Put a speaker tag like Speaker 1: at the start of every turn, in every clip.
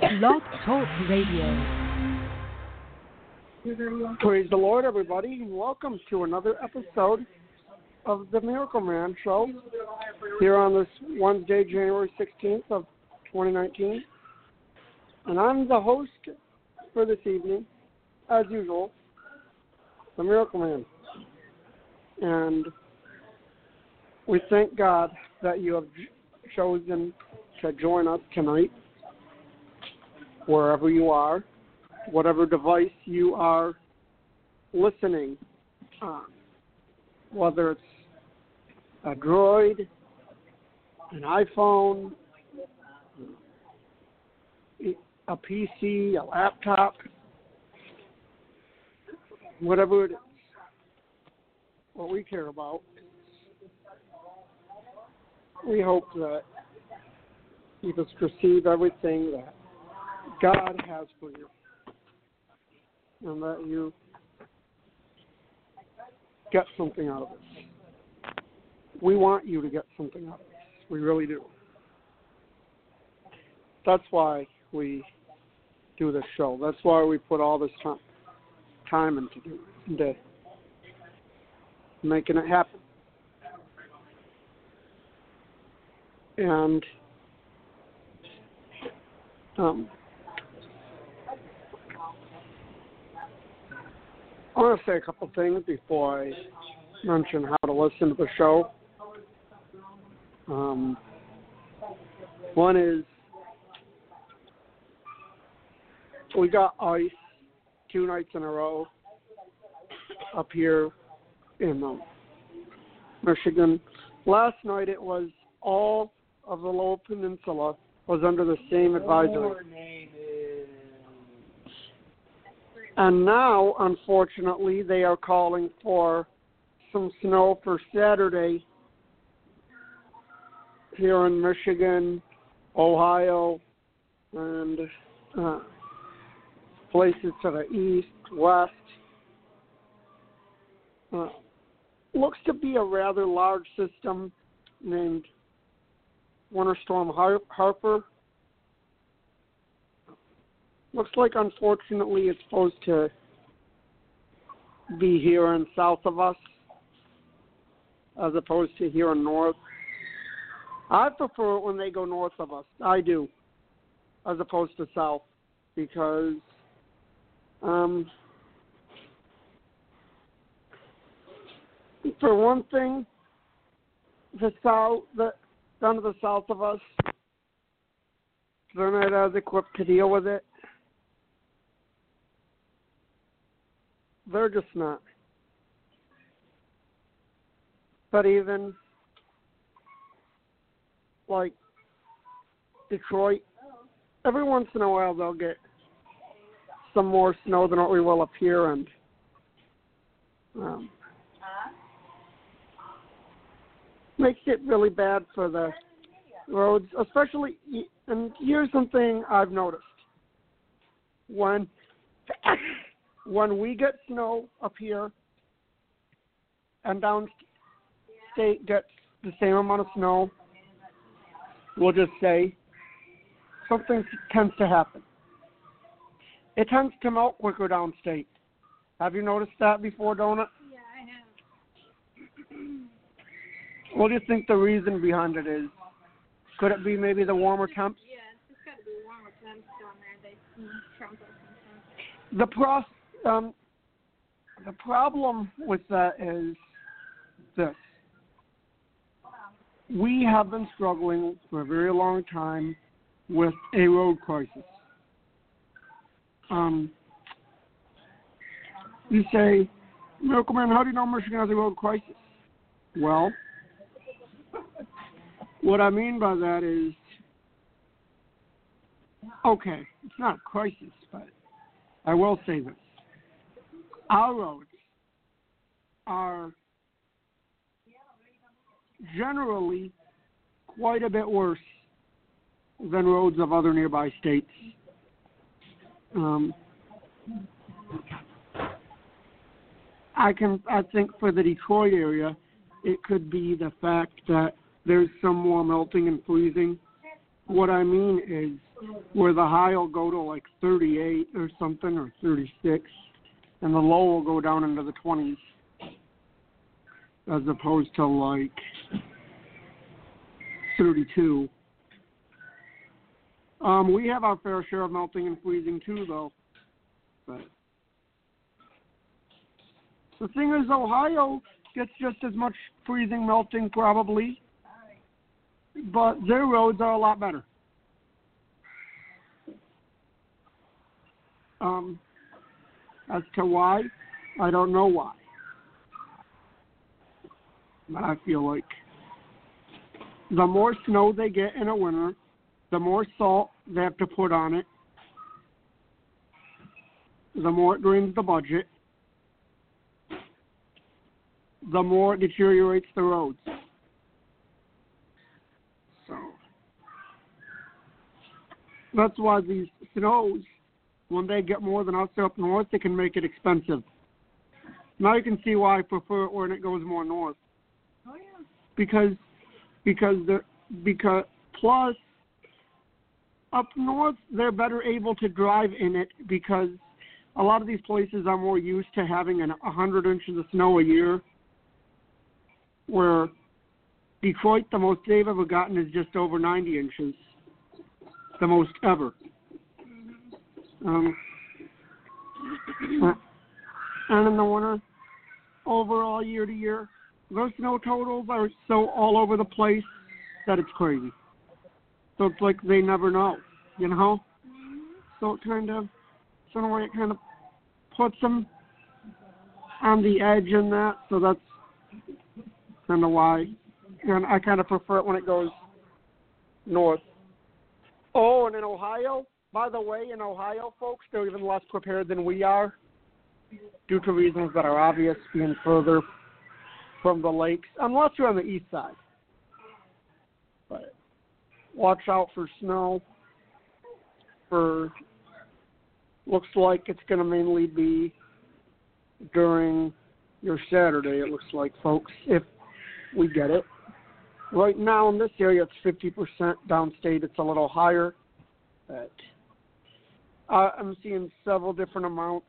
Speaker 1: Blog Talk Radio.
Speaker 2: Praise the Lord, everybody, and welcome to another episode of the Miracle Man Show here on this Wednesday, January 16th of 2019. And I'm the host for this evening, as usual, the Miracle Man. And we thank God that you have chosen to join us tonight, wherever you are, whatever device you are listening on, whether it's a Droid, an iPhone, a PC, a laptop, whatever it is. What we care about, we hope that you just receive everything that God has for you, and that you get something out of this. We want you to get something out of this. We really do. That's why we do this show. That's why we put all this time into making it happen. And I want to say a couple things before I mention how to listen to the show. One is we got ice 2 nights in a row up here in Michigan. Last night it was all of the Lower Peninsula was under the same advisory. And now, unfortunately, they are calling for some snow for Saturday here in Michigan, Ohio, and places to the east, west. Looks to be a rather large system named Winter Storm Harper. Looks like, unfortunately, it's supposed to be here and south of us as opposed to here in north. I prefer it when they go north of us. I do, as opposed to south, because for one thing, down to the south of us, they're not as equipped to deal with it. They're just not. But even like Detroit, every once in a while they'll get some more snow than what we will up here, and makes it really bad for the roads, especially. And here's something I've noticed: when we get snow up here and downstate gets the same amount of snow, we'll just say something tends to happen. It tends to melt quicker downstate. Have you noticed that before, don't it?
Speaker 3: Yeah, I know.
Speaker 2: What do you think the reason behind it is? Could it be maybe the warmer temps?
Speaker 3: Yeah, it's just got to be warmer temps down there. They trump us sometimes.
Speaker 2: The problem with that is this. We have been struggling for a very long time with a road crisis. You say, Miracle Man, how do you know Michigan has a road crisis? Well, what I mean by that is, okay, it's not a crisis, but I will say this. Our roads are generally quite a bit worse than roads of other nearby states. I think for the Detroit area, it could be the fact that there's some more melting and freezing. What I mean is where the high will go to like 38 or something, or 36, and the low will go down into the 20s, as opposed to like 32. We have our fair share of melting and freezing too, though. But the thing is, Ohio gets just as much freezing, melting probably, but their roads are a lot better. As to why, I don't know why. But I feel like the more snow they get in a winter, the more salt they have to put on it, the more it drains the budget, the more it deteriorates the roads. So that's why these snows, when they get more than us up north, they can make it expensive. Now you can see why I prefer it when it goes more north.
Speaker 3: Oh yeah.
Speaker 2: Because plus up north they're better able to drive in it, because a lot of these places are more used to having 100 inches of snow a year, where Detroit, the most they've ever gotten is just over 90 inches, the most ever. And in the winter, overall year to year, those snow totals are so all over the place that it's crazy. So it's like they never know, you know? So it kind of, so in a way it kind of puts them on the edge in that, so that's kind of why. And I kind of prefer it when it goes north. Oh, and in Ohio, by the way, in Ohio, folks, they're even less prepared than we are, due to reasons that are obvious, being further from the lakes, unless you're on the east side. But watch out for snow. Looks like it's going to mainly be during your Saturday, it looks like, folks, if we get it. Right now in this area, it's 50%. Downstate, it's a little higher. But I'm seeing several different amounts.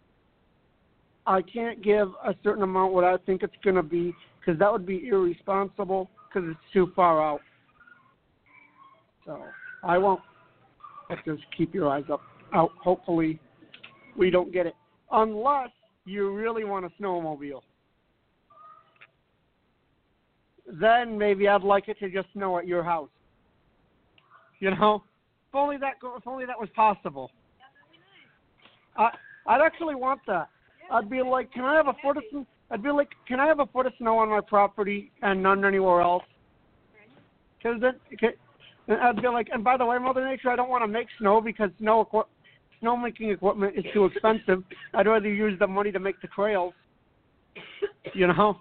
Speaker 2: I can't give a certain amount what I think it's going to be, because that would be irresponsible, because it's too far out. So I won't. Just keep your eyes out. Hopefully we don't get it, unless you really want a snowmobile. Then maybe I'd like it to just snow at your house. You know, if only that was possible. I'd actually want that. I'd be like, can I have a foot of snow? I'd be like, can I have a foot of snow on my property and none anywhere else? Because then I'd be like, and by the way, Mother Nature, I don't want to make snow, because snowmaking equipment is too expensive. I'd rather use the money to make the trails. You know,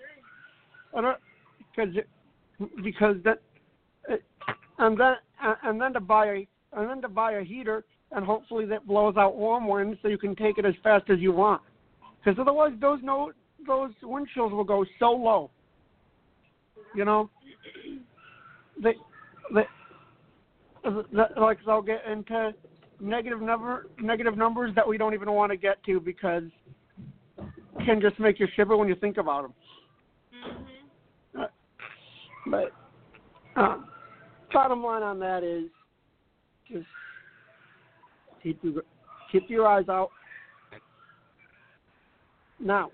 Speaker 2: because that, and then to buy a heater, and hopefully that blows out warm winds so you can take it as fast as you want. Because otherwise those wind chills will go so low. You know, like they'll get into negative numbers that we don't even want to get to, because it can just make you shiver when you think about them. But bottom line on that is just keep your eyes out. Now,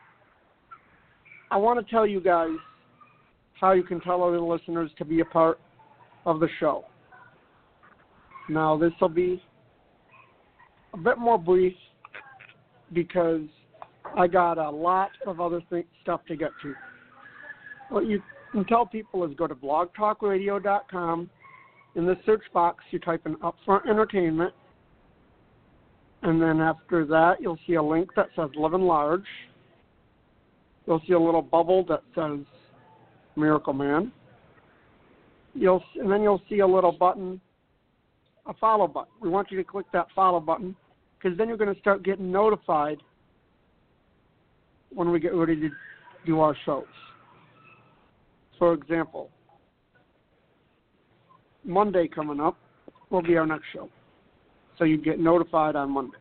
Speaker 2: I want to tell you guys how you can tell other listeners to be a part of the show. Now, this will be a bit more brief, because I got a lot of other stuff to get to. What you can tell people is go to blogtalkradio.com. In the search box, you type in Upfront Entertainment, and then after that, you'll see a link that says Live Enlarge. You'll see a little bubble that says Miracle Man. And then you'll see a little button, a follow button. We want you to click that follow button, because then you're going to start getting notified when we get ready to do our shows. For example, Monday coming up, will be our next show. So you get notified on Monday.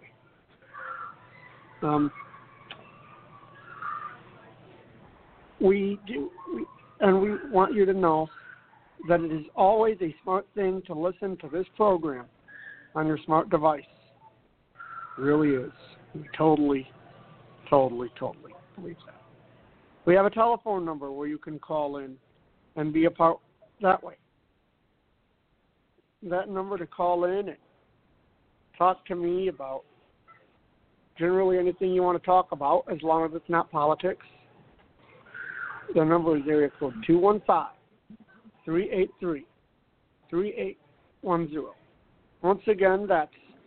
Speaker 2: We want you to know that it is always a smart thing to listen to this program on your smart device. It really is. We totally believe that. We have a telephone number where you can call in and be a part that way. That number to call in and talk to me about generally anything you want to talk about, as long as it's not politics. The number is area code 215-383-3810. Once again, that's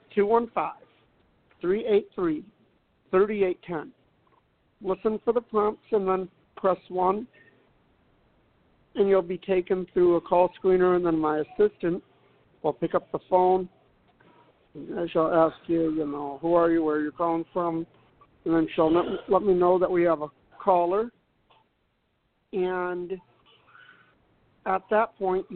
Speaker 2: 215-383-3810. Listen for the prompts and then press 1, and you'll be taken through a call screener, and then my assistant will pick up the phone. And she'll ask you, who are you, where you're calling from, and then she'll let me know that we have a caller. And at that point,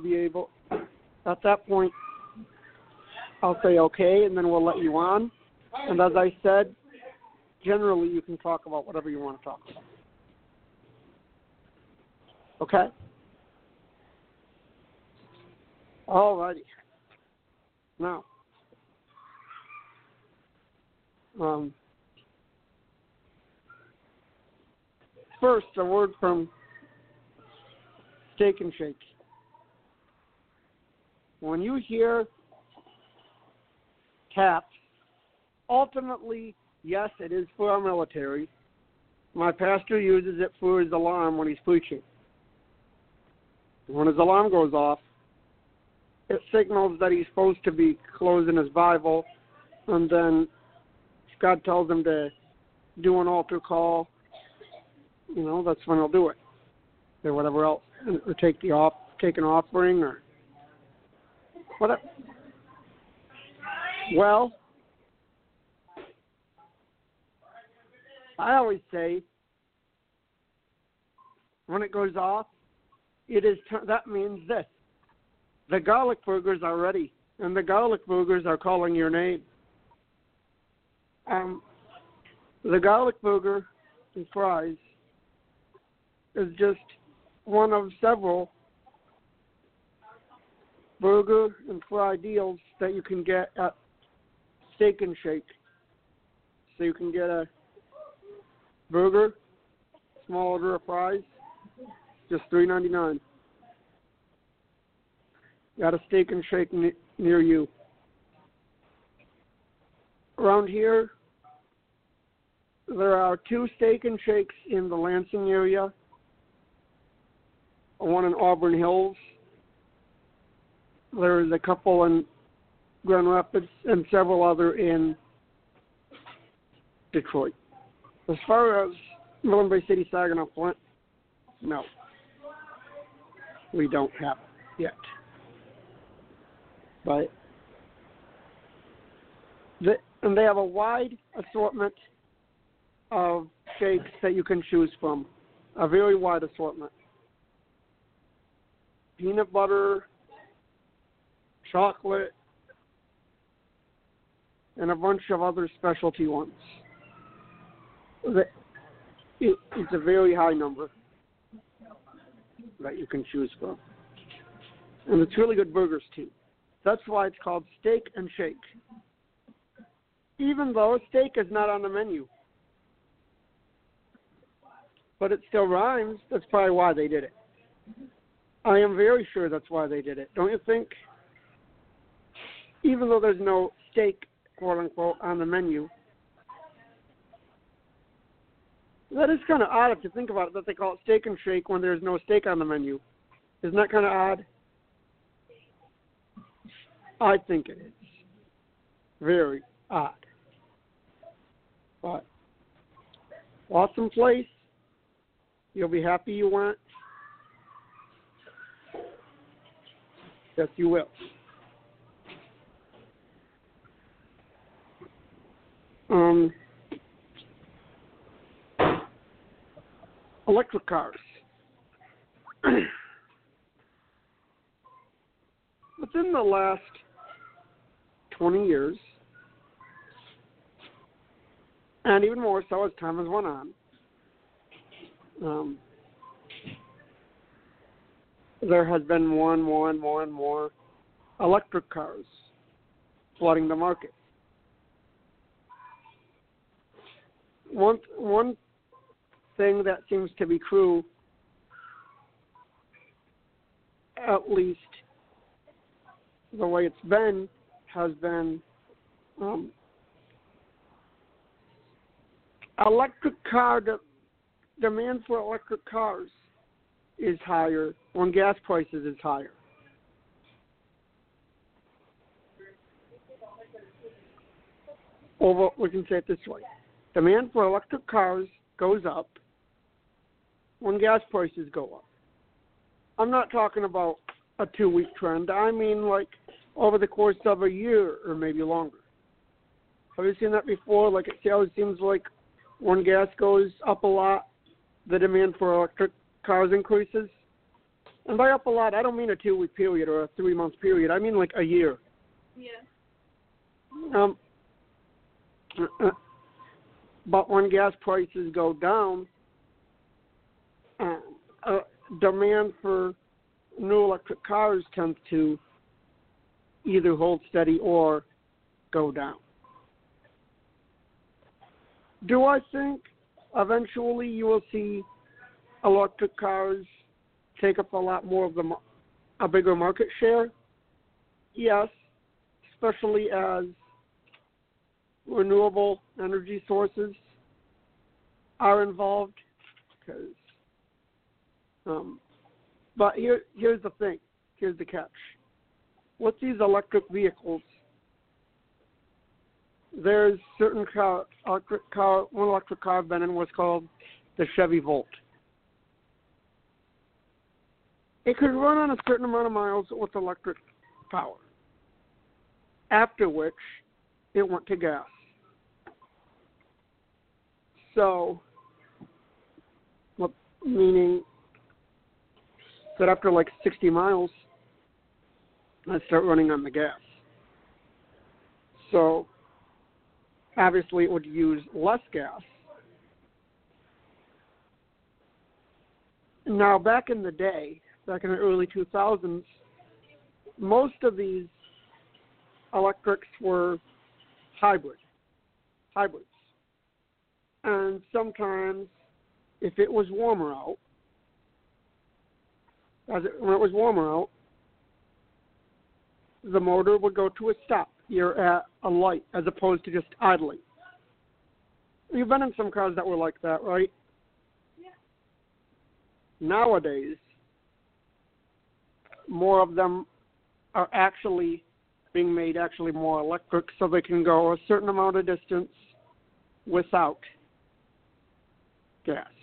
Speaker 2: I'll say okay, and then we'll let you on. And as I said, generally you can talk about whatever you want to talk about. Okay? All righty. Now, first, a word from Steak and Shake. When you hear taps, ultimately, yes, it is for our military. My pastor uses it for his alarm when he's preaching. When his alarm goes off, it signals that he's supposed to be closing his Bible, and then God tells him to do an altar call. That's when he'll do it, or whatever else, or take an offering, or whatever. Well, I always say when it goes off, that means this: the garlic burgers are ready, and the garlic burgers are calling your name. The garlic burger and fries is just one of several burger and fry deals that you can get at Steak and Shake. So you can get a burger, small order of fries, just $3.99. Got a Steak and Shake near you. Around here, there are 2 Steak and Shakes in the Lansing area, one in Auburn Hills. There's a couple in Grand Rapids and several other in Detroit. As far as Millen Bay City, Saginaw, Flint, no. We don't have it yet. But and they have a wide assortment of shakes that you can choose from. A very wide assortment. Peanut butter, chocolate, and a bunch of other specialty ones. It's a very high number that you can choose from. And it's really good burgers, too. That's why it's called Steak and Shake. Even though steak is not on the menu. But it still rhymes. That's probably why they did it. I am very sure that's why they did it. Don't you think? Even though there's no steak, quote-unquote, on the menu. That is kind of odd if you think about it, that they call it Steak and Shake when there's no steak on the menu. Isn't that kind of odd? I think it is. Very odd. But awesome place. You'll be happy you went. Yes, you will. Electric cars. Within the last 20 years, and even more so as time has went on. There has been more and more electric cars flooding the market. One thing that seems to be true, at least the way it's been, has been demand for electric cars is higher when gas prices is higher. Or we can say it this way. Demand for electric cars goes up when gas prices go up. I'm not talking about a 2-week trend. I mean like over the course of a year or maybe longer. Have you seen that before? Like it always seems like when gas goes up a lot, the demand for electric cars increases. And by up a lot, I don't mean a 2-week period or a 3-month period. I mean like a year.
Speaker 3: Yeah.
Speaker 2: But when gas prices go down, demand for new electric cars tends to either hold steady or go down. Do I think eventually you will see electric cars take up a lot more of a bigger market share? Yes, especially as renewable energy sources are involved. But here's the thing. Here's the catch. With these electric vehicles, there's certain one electric car I've been in was called the Chevy Volt. It could run on a certain amount of miles with electric power, after which it went to gas. So, meaning that after like 60 miles, I start running on the gas. So, obviously it would use less gas. Now, back in the day, back in the early 2000s, most of these electrics were hybrids. And sometimes, if it was warmer out, when it was warmer out, the motor would go to a stop. You're at a light as opposed to just idling. You've been in some cars that were like that, right?
Speaker 3: Yeah.
Speaker 2: Nowadays, more of them are actually being made more electric so they can go a certain amount of distance without gas.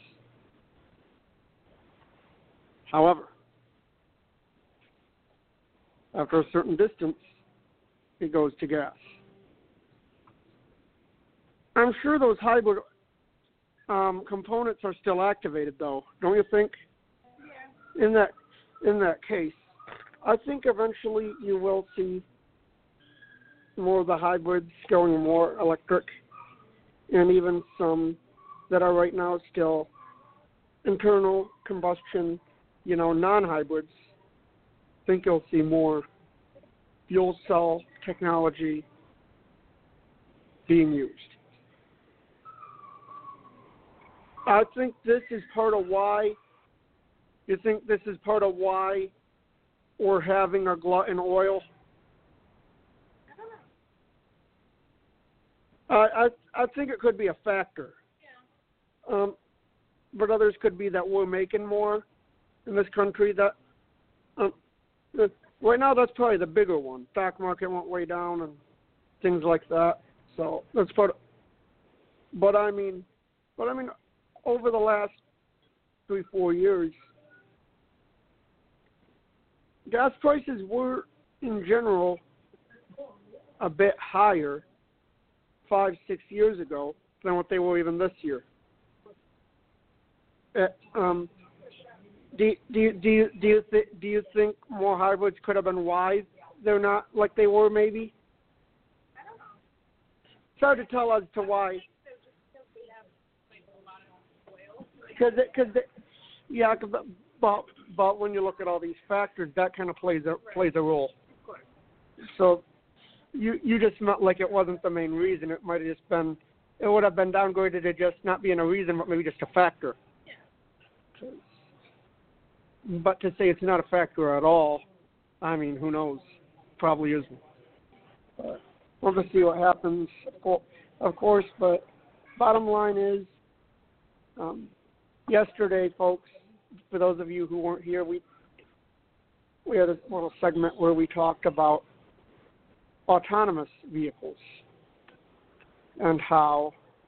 Speaker 2: However, after a certain distance, it goes to gas. I'm sure those hybrid components are still activated, though, don't you think?
Speaker 3: Yeah.
Speaker 2: In that case, I think eventually you will see more of the hybrids going more electric, and even some that are right now still internal combustion, non-hybrids. I think you'll see more fuel cell technology being used. I think this is part of why. You think this is part of why we're having a glut in oil? I think it could be a factor.
Speaker 3: Yeah.
Speaker 2: But others could be that we're making more in this country. That right now, that's probably the bigger one. Stock market went way down and things like that. So that's part of. But I mean, over the last 3-4 years, gas prices were in general a bit higher 5-6 years ago than what they were even this year. Do you think more hybrids could have been why they're not like they were maybe? It's hard to tell as to why. But when you look at all these factors, that kind of plays a role. So you just meant like it wasn't the main reason. It might have just been, it would have been downgraded to just not being a reason, but maybe just a factor. Yeah. But to say it's not a factor at all, I mean, who knows? Probably isn't. But we'll just see what happens, of course. But bottom line is, yesterday, folks, for those of you who weren't here, we had a little segment where we talked about autonomous vehicles and how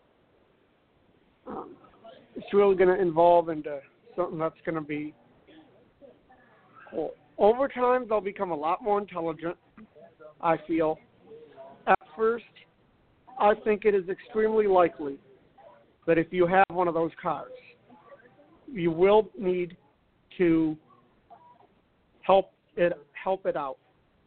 Speaker 2: it's really going to evolve into something that's going to be cool. Over time, they'll become a lot more intelligent, I feel. At first, I think it is extremely likely that if you have one of those cars, you will need to help it out.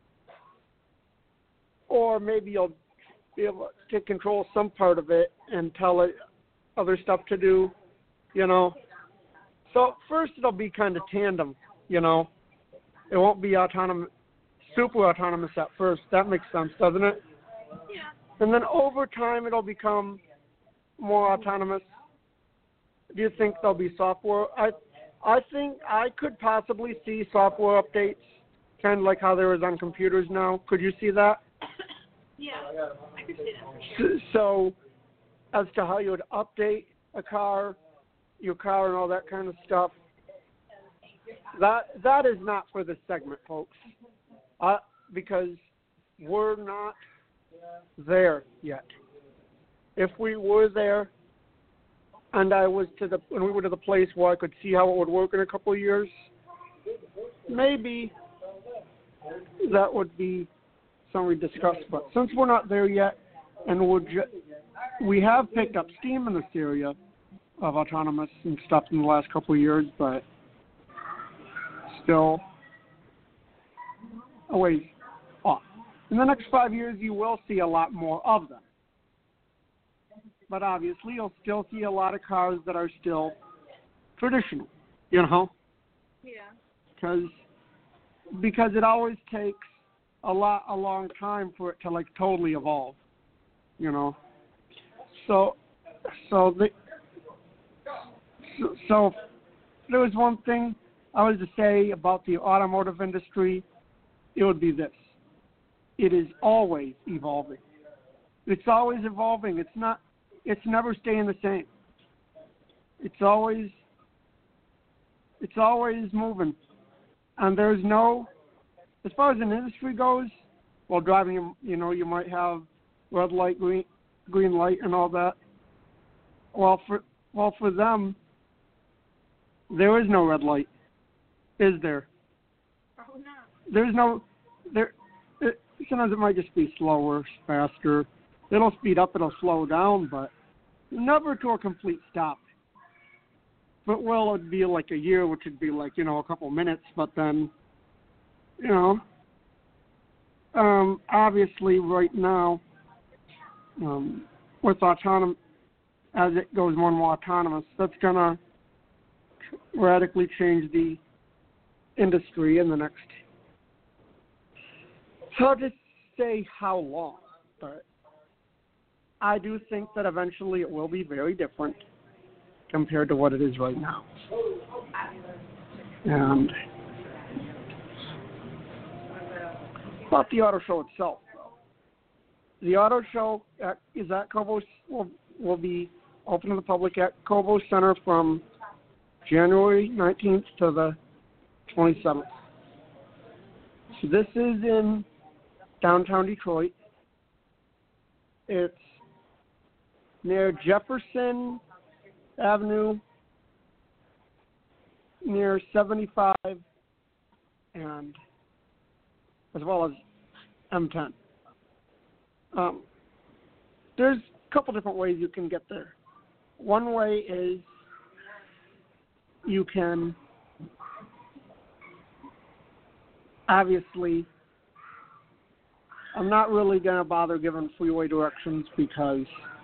Speaker 2: Or maybe you'll be able to control some part of it and tell it other stuff to do, you know. So first it'll be kind of tandem, you know. It won't be autonomous, super autonomous at first. That makes sense, doesn't it?
Speaker 3: Yeah.
Speaker 2: And then over time it'll become more autonomous. Do you think there'll be software? I think I could possibly see software updates, kind of like how there is on computers now. Could you see that?
Speaker 3: Yeah, I could see that for sure.
Speaker 2: So, as to how you would update your car and all that kind of stuff, that is not for this segment, folks, because we're not there yet. If we were there, and when we were to the place where I could see how it would work in a couple of years, maybe that would be something we discussed. But since we're not there yet, and we have picked up steam in this area of autonomous and stuff in the last couple of years, but still a ways off. In the next 5 years, you will see a lot more of them. But obviously, you'll still see a lot of cars that are still traditional, you know?
Speaker 3: Yeah.
Speaker 2: Because it always takes a long time for it to like totally evolve, you know. So if there was one thing I was to say about the automotive industry, it would be this: it is always evolving. It's always evolving. It's never staying the same. It's always moving, and there's no. As far as an industry goes, while driving, you know, you might have red light, green light, and all that. Well, for them, there is no red light, is there?
Speaker 3: Probably not.
Speaker 2: There's no. Sometimes it might just be slower, faster. It'll speed up, it'll slow down, but never to a complete stop. But well, it'd be like a year, which would be like, you know, a couple minutes, but then, you know, obviously right now, with autonomous, as it goes more and more autonomous, that's going to radically change the industry in the next, it's hard to say how long, but I do think that eventually it will be very different compared to what it is right now. And about the auto show itself, though. The auto show is at Cobo, will be open to the public at Cobo Center from January 19th to the 27th. So this is in downtown Detroit. It's near Jefferson Avenue, near 75, and as well as M10. There's a couple different ways you can get there. One way is you can obviously I'm not really going to bother giving freeway directions because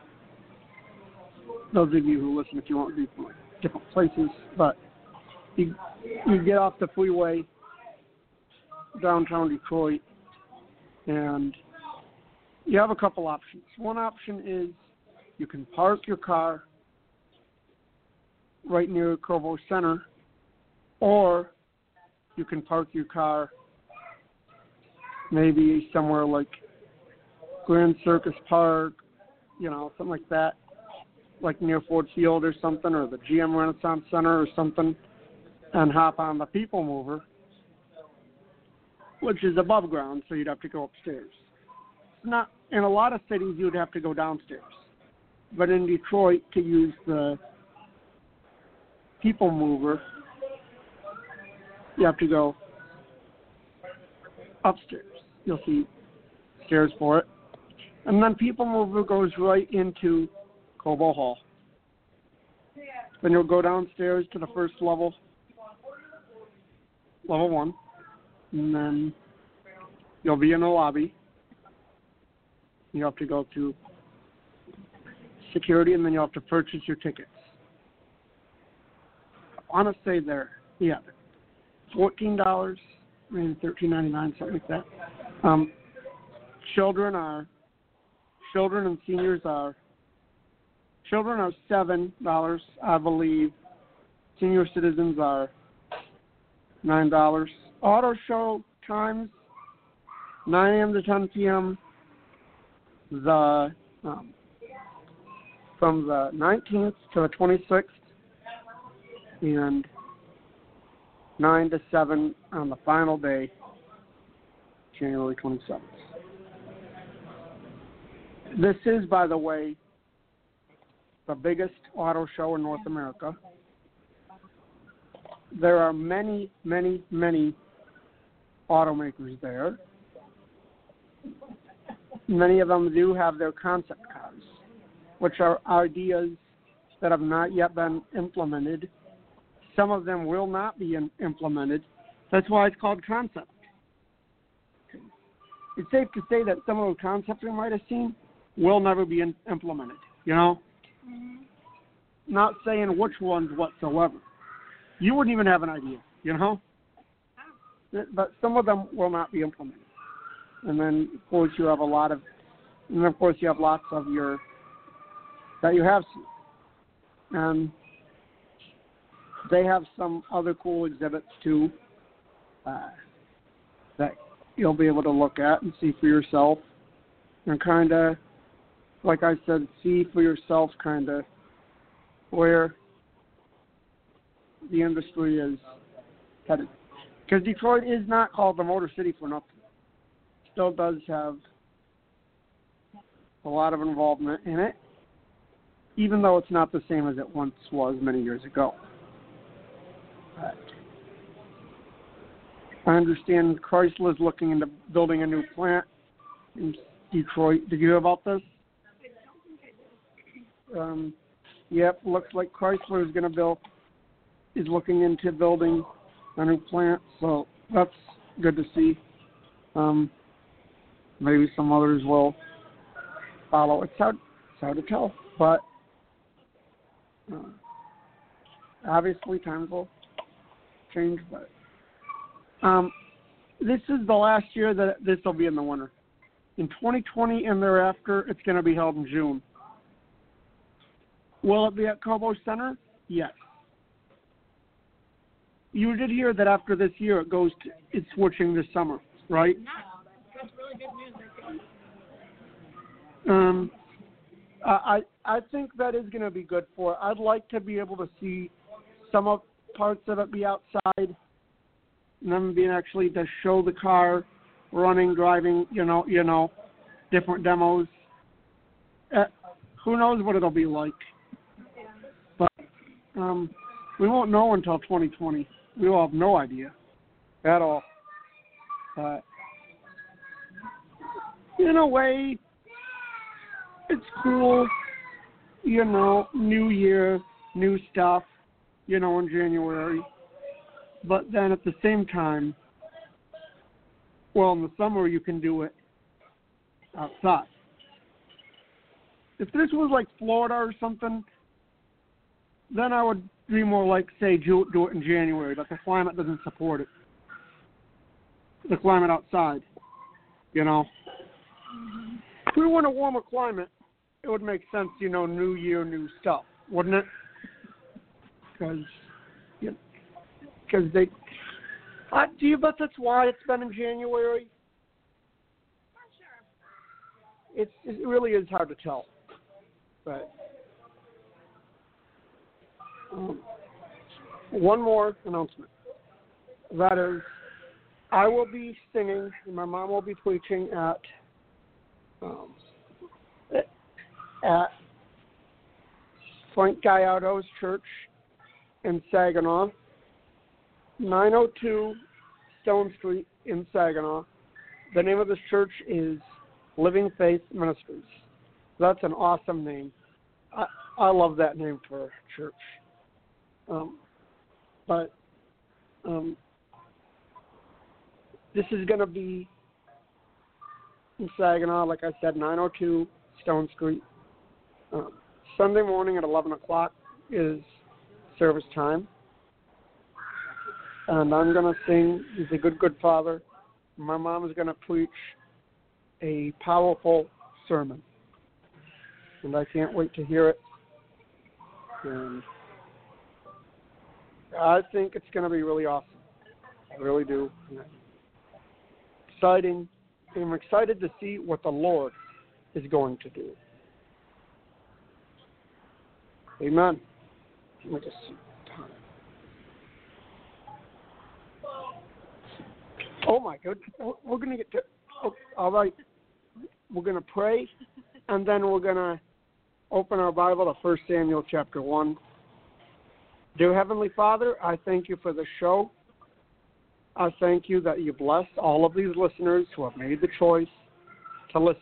Speaker 2: those of you who listen, if you want to be from different places, but you get off the freeway downtown Detroit, and you have a couple options. One option is you can park your car right near Kobo Center, or you can park your car maybe somewhere like Grand Circus Park, something like that, like near Ford Field or something, or the GM Renaissance Center or something, and hop on the People Mover, which is above ground, so you'd have to go upstairs. It's not in a lot of cities you'd have to go downstairs, but in Detroit, to use the People Mover, you have to go upstairs. You'll see stairs for it, and then People Mover goes right into Cobo Hall. Then you'll go downstairs to the first level, level 1, and then you'll be in the lobby. You have to go to security, and then you'll have to purchase your tickets. I want to say they're $14, maybe $13.99, something like that. Children and seniors are. Children are $7, I believe. Senior citizens are $9. Auto show times 9 a.m. to 10 p.m. From the 19th to the 26th, and 9 to 7 on the final day, January 27th. This is, by the way, the biggest auto show in North America. There are many, many, many automakers there. Many of them do have their concept cars, which are ideas that have not yet been implemented. Some of them will not be implemented. That's why it's called concept. It's safe to say that some of the concepts we might have seen will never be implemented,
Speaker 3: Mm-hmm.
Speaker 2: Not saying which ones whatsoever. You wouldn't even have an idea, But some of them will not be implemented. And then, of course, you have lots of your that you have seen. And they have some other cool exhibits, too, that you'll be able to look at and see for yourself. And kind of, like I said, see for yourself kind of where the industry is headed. Because Detroit is not called the Motor City for nothing. Still does have a lot of involvement in it, even though it's not the same as it once was many years ago. But I understand Chrysler is looking into building a new plant in Detroit. Did you hear about this? Yep, looks like Chrysler is looking into building a new plant, so that's good to see. Maybe some others will follow. It's hard to tell, but obviously times will change. But this is the last year that this will be in the winter. In 2020 and thereafter, it's going to be held in June. Will it be at Cobo Center? Yes. You did hear that after this year, it's switching this summer, right?
Speaker 3: No, that's really good news.
Speaker 2: I think that is going to be good for it. I'd like to be able to see some of parts of it be outside, and then being actually to show the car running, driving, different demos. Who knows what it'll be like? But we won't know until 2020. We will have no idea at all. But in a way, it's cool, new year, new stuff, in January. But then at the same time, well, in the summer you can do it outside. If this was like Florida or something, then I would be more like, say, do it in January, but the climate doesn't support it. The climate outside, you know. If we want a warmer climate, it would make sense, you know, new year, new stuff, wouldn't it? Because they, do you bet that's why it's been in January? Not sure. It really is hard to tell. But one more announcement. That is, I will be singing, and my mom will be preaching at Frank Gallardo's church in Saginaw, 902 Stone Street in Saginaw. The name of this church is Living Faith Ministries. That's an awesome name. I love that name for a church. This is going to be in Saginaw, like I said, 902 Stone Street. Sunday morning at 11 o'clock is service time. And I'm going to sing He's a Good, Good Father. My mom is going to preach a powerful sermon. And I can't wait to hear it. And I think it's going to be really awesome. I really do. Exciting. I'm excited to see what the Lord is going to do. Amen. Let me just see. Oh my God. We're going to get to, all right. We're going to pray, and then we're going to open our Bible to 1 Samuel chapter 1. Dear Heavenly Father, I thank you for the show. I thank you that you blessed all of these listeners who have made the choice to listen.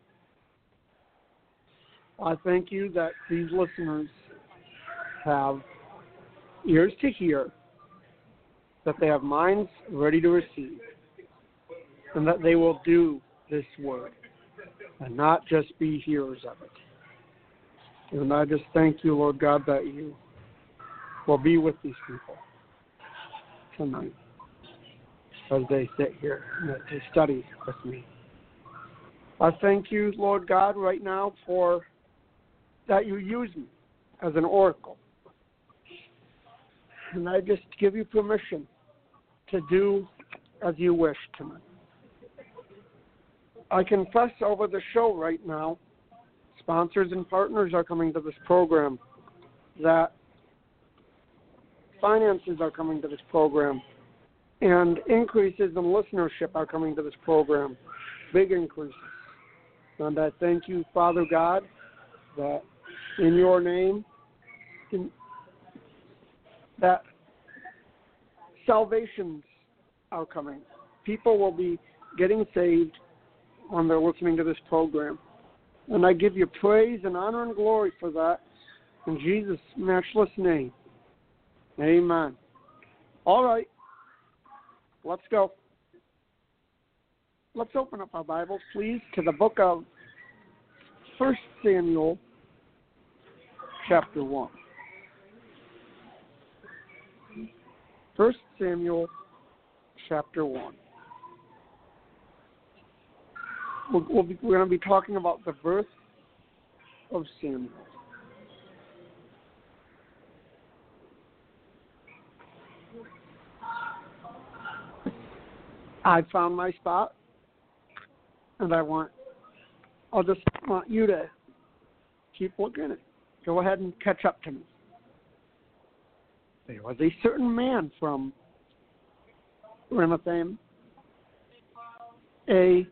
Speaker 2: I thank you that these listeners have ears to hear, that they have minds ready to receive, and that they will do this word and not just be hearers of it. And I just thank you, Lord God, that you will be with these people tonight as they sit here and that they study with me. I thank you, Lord God, right now for that you use me as an oracle. And I just give you permission to do as you wish tonight. I confess over the show right now, sponsors and partners are coming to this program, that finances are coming to this program, and increases in listenership are coming to this program, big increases. And I thank you, Father God, that in your name, that salvations are coming. People will be getting saved when they're listening to this program. And I give you praise and honor and glory for that in Jesus' matchless name. Amen. All right. Let's go. Let's open up our Bibles, please, to the book of 1 Samuel, chapter 1. 1 Samuel, chapter 1. We're going to be talking about the birth of Samuel. I found my spot, and I'll just want you to keep looking at it. Go ahead and catch up to me. There was a certain man from Ramathaim, a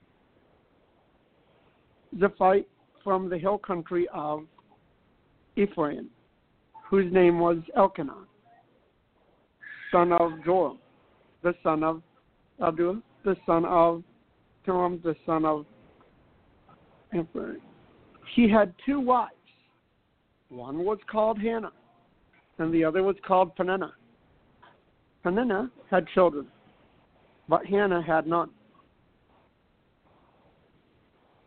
Speaker 2: Zephite from the hill country of Ephraim, whose name was Elkanah, son of Joram, the son of Abdul, the son of Joram, the son of Ephraim. He had two wives. One was called Hannah, and the other was called Peninnah. Peninnah had children, but Hannah had none.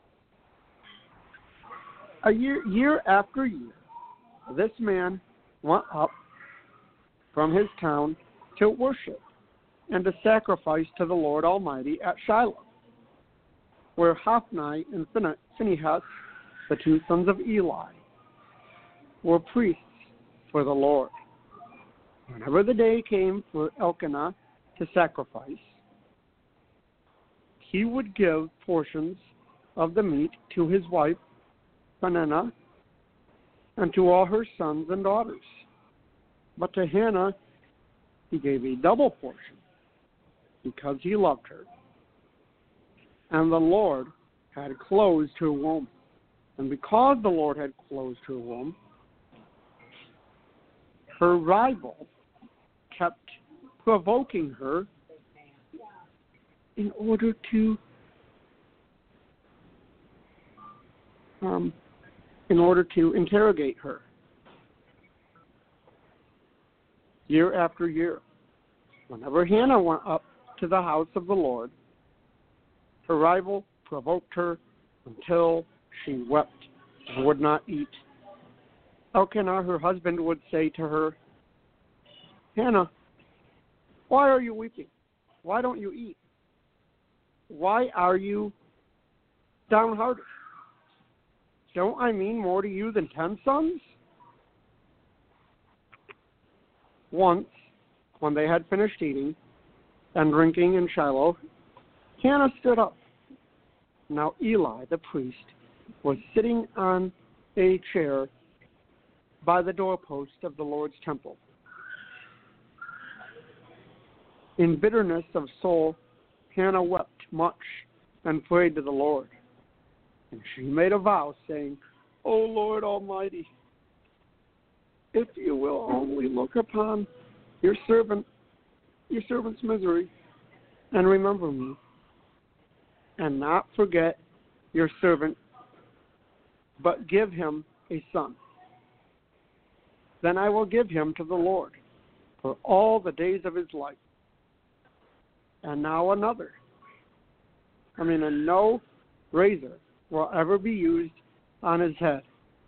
Speaker 2: year after year, this man went up from his town to worship and to sacrifice to the Lord Almighty at Shiloh, where Hophni and Phinehas, the two sons of Eli, were priests for the Lord. Whenever the day came for Elkanah to sacrifice, he would give portions of the meat to his wife Peninnah and to all her sons and daughters. But to Hannah he gave a double portion because he loved her. And the Lord had closed her womb. And because the Lord had closed her womb, her rival kept provoking her in order to interrogate her. Year after year, whenever Hannah went up to the house of the Lord, her rival provoked her until she wept and would not eat. Elkanah, her husband, would say to her, Hannah, why are you weeping? Why don't you eat? Why are you downhearted? Don't I mean more to you than 10 sons? Once, when they had finished eating and drinking in Shiloh, Hannah stood up. Now Eli, the priest, was sitting on a chair by the doorpost of the Lord's temple. In bitterness of soul, Hannah wept much and prayed to the Lord. And she made a vow, saying, O Lord Almighty, if you will only look upon your servant's misery, and remember me, and not forget your servant, but give him a son. Then I will give him to the Lord for all the days of his life. And now another. And no razor will ever be used on his head.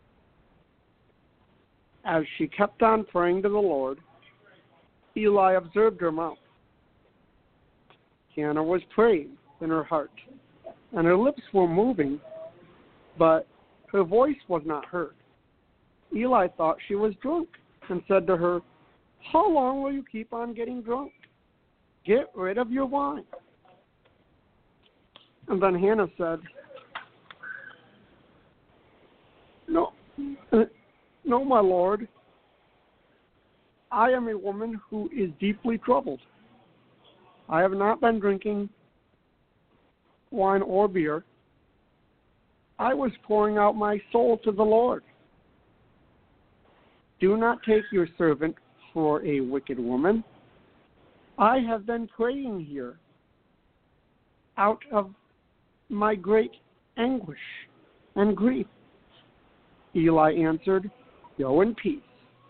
Speaker 2: As she kept on praying to the Lord, Eli observed her mouth. Hannah was praying in her heart, and her lips were moving, but her voice was not heard. Eli thought she was drunk and said to her, How long will you keep on getting drunk? Get rid of your wine. And then Hannah said, No, my Lord. I am a woman who is deeply troubled. I have not been drinking wine or beer. I was pouring out my soul to the Lord. Do not take your servant for a wicked woman. I have been praying here out of my great anguish and grief. Eli answered, Go in peace,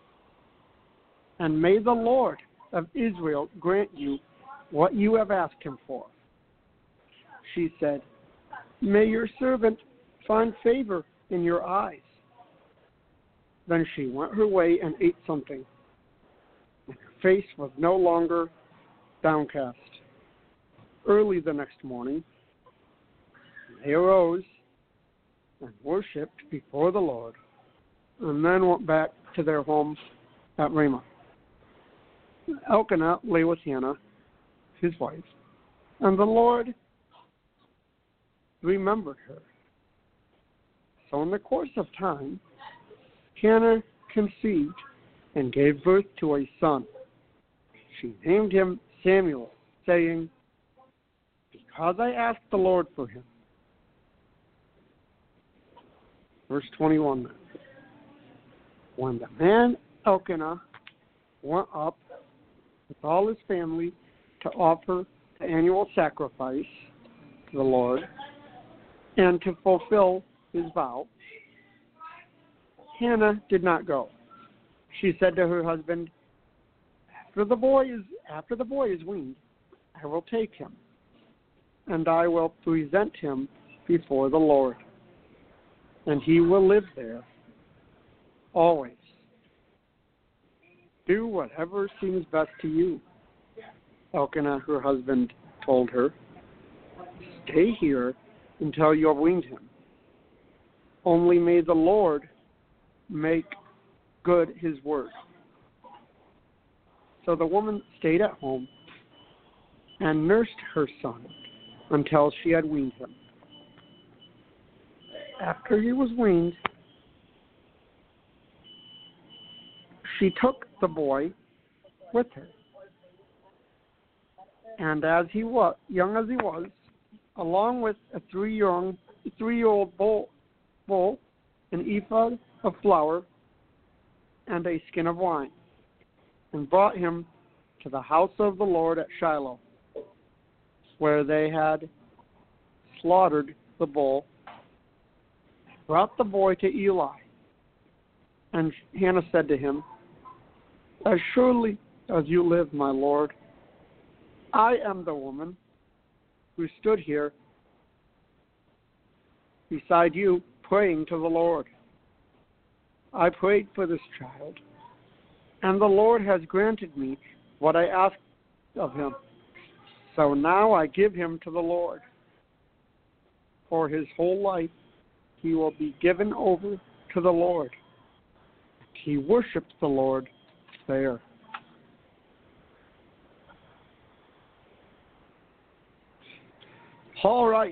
Speaker 2: and may the Lord of Israel grant you what you have asked him for. She said, May your servant find favor in your eyes. Then she went her way and ate something, and her face was no longer downcast. Early the next morning, they arose and worshipped before the Lord, and then went back to their home at Ramah. Elkanah lay with Hannah, his wife, and the Lord remembered her. So in the course of time, Hannah conceived and gave birth to a son. She named him Samuel, saying, Because I asked the Lord for him. Verse 21. When the man Elkanah went up with all his family to offer the annual sacrifice to the Lord and to fulfill his vow, Hannah did not go. She said to her husband, After the boy is weaned, I will take him, and I will present him before the Lord. and he will live there always. Do whatever seems best to you, Elkanah, her husband, told her. Stay here until you have weaned him. Only may the Lord make good his word. So the woman stayed at home and nursed her son until she had weaned him. After he was weaned, she took the boy with her. And as he was young as he was, along with a three-year-old bull, an ephah of flour, and a skin of wine, and brought him to the house of the Lord at Shiloh, where they had slaughtered the bull, brought the boy to Eli. And Hannah said to him, As surely as you live, my Lord, I am the woman who stood here beside you praying to the Lord. I prayed for this child, and the Lord has granted me what I asked of him. So now I give him to the Lord. For his whole life he will be given over to the Lord. He worshiped the Lord there. All right.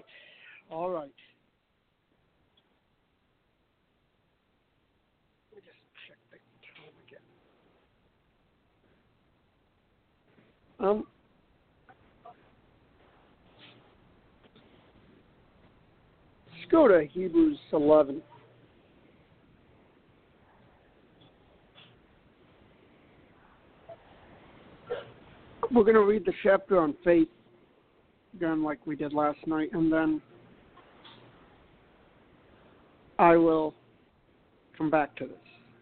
Speaker 2: Let me just check the time again. Let's go to Hebrews 11. We're going to read the chapter on faith again like we did last night, and then I will come back to this.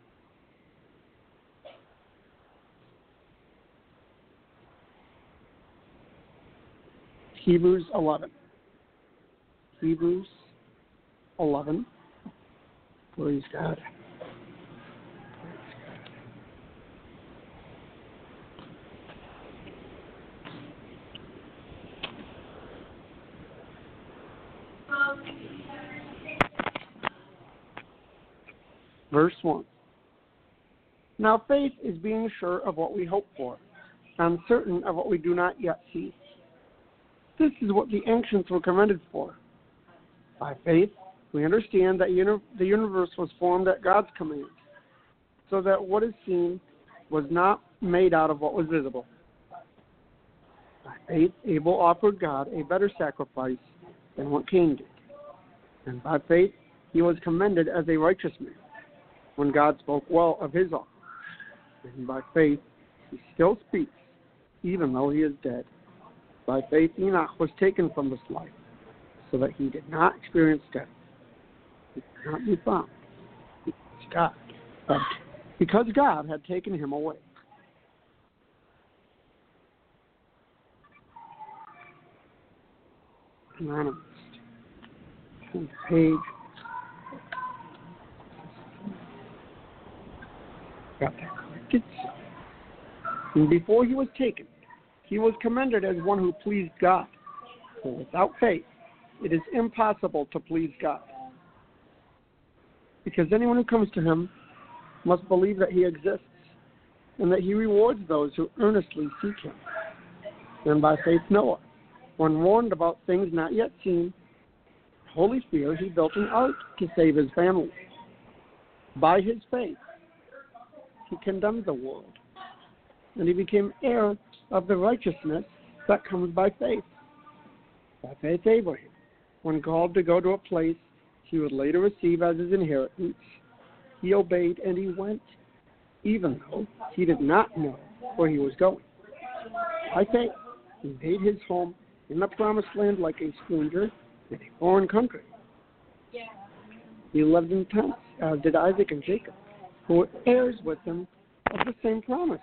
Speaker 2: Hebrews 11. Hebrews 11. Praise God. Verse 1. Now faith is being sure of what we hope for, and certain of what we do not yet see. This is what the ancients were commended for. By faith, we understand that the universe was formed at God's command, so that what is seen was not made out of what was visible. By faith, Abel offered God a better sacrifice than what Cain did. And by faith, he was commended as a righteous man, when God spoke well of his offer. And by faith, he still speaks, even though he is dead. By faith, Enoch was taken from this life, so that he did not experience death. He could not be found, because God had taken him away. Anonymous. Page. Got that corrected. And before he was taken, he was commended as one who pleased God. For without faith, it is impossible to please God. Because anyone who comes to him must believe that he exists, and that he rewards those who earnestly seek him. And by faith Noah, when warned about things not yet seen, holy fear, he built an ark to save his family. By his faith, he condemned the world, and he became heir of the righteousness that comes by faith. By faith, Abraham, when called to go to a place he would later receive as his inheritance, he obeyed and he went, even though he did not know where he was going. By faith, he made his home in the promised land like a stranger in a foreign country. He lived in tents, as did Isaac and Jacob, who were heirs with him of the same promise.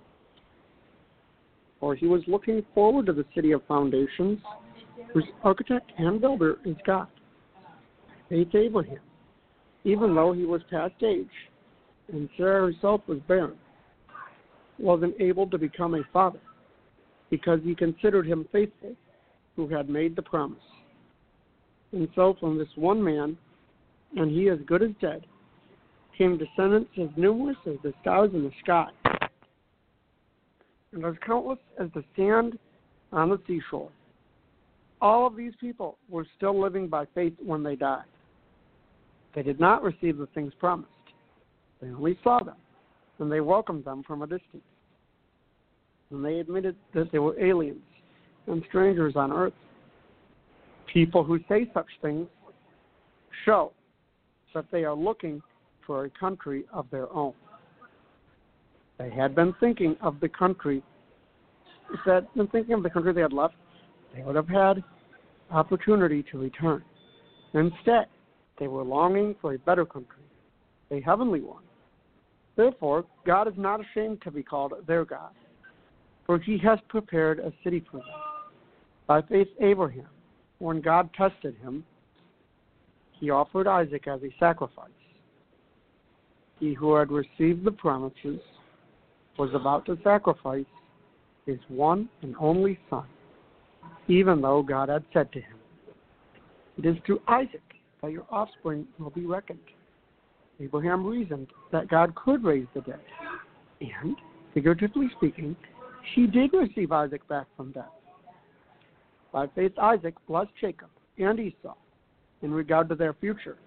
Speaker 2: For he was looking forward to the city of foundations, whose architect and builder is God. Faith Abraham, even though he was past age, and Sarah herself was barren, wasn't able to become a father, because he considered him faithful who had made the promise. And so from this one man, and he as good as dead, came descendants as numerous as the stars in the sky, and as countless as the sand on the seashore. All of these people were still living by faith when they died. They did not receive the things promised. They only saw them, and they welcomed them from a distance. And they admitted that they were aliens and strangers on earth. People who say such things show that they are looking for a country of their own. They had been thinking of the country. If they had been thinking of the country they had left, they would have had opportunity to return. Instead, they were longing for a better country, a heavenly one. Therefore, God is not ashamed to be called their God, for he has prepared a city for them. By faith, Abraham, when God tested him, he offered Isaac as a sacrifice. He who had received the promises was about to sacrifice his one and only son, even though God had said to him, "It is through Isaac that your offspring will be reckoned." Abraham reasoned that God could raise the dead, and, figuratively speaking, he did receive Isaac back from death. By faith, Isaac blessed Jacob and Esau in regard to their future.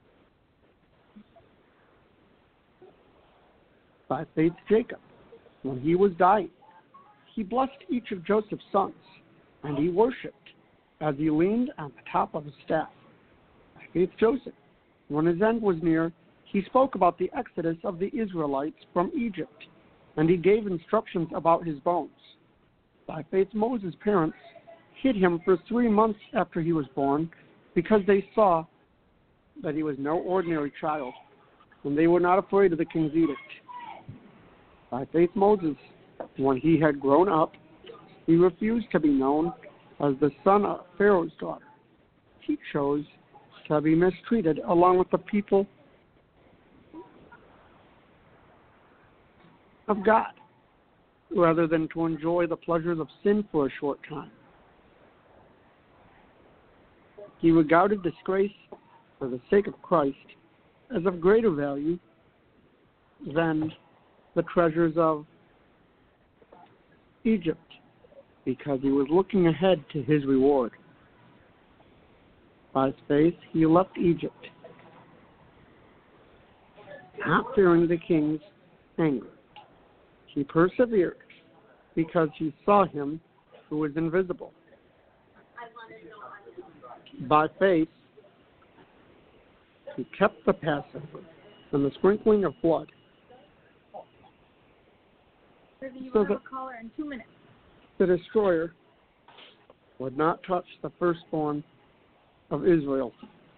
Speaker 2: By faith, Jacob, when he was dying, he blessed each of Joseph's sons, and he worshipped as he leaned on the top of his staff. By faith, Joseph, when his end was near, he spoke about the exodus of the Israelites from Egypt, and he gave instructions about his bones. By faith, Moses' parents hid him for 3 months after he was born, because they saw that he was no ordinary child, and they were not afraid of the king's edict. By faith, Moses, when he had grown up, he refused to be known as the son of Pharaoh's daughter. He chose to be mistreated along with the people of God, rather than to enjoy the pleasures of sin for a short time. He regarded disgrace for the sake of Christ as of greater value than the treasures of Egypt, because he was looking ahead to his reward. By faith, he left Egypt, not fearing the king's anger. He persevered because he saw him who was invisible. By faith, he kept the Passover and the sprinkling of blood, so that
Speaker 3: in 2 minutes.
Speaker 2: the destroyer would not touch the firstborn of Israel.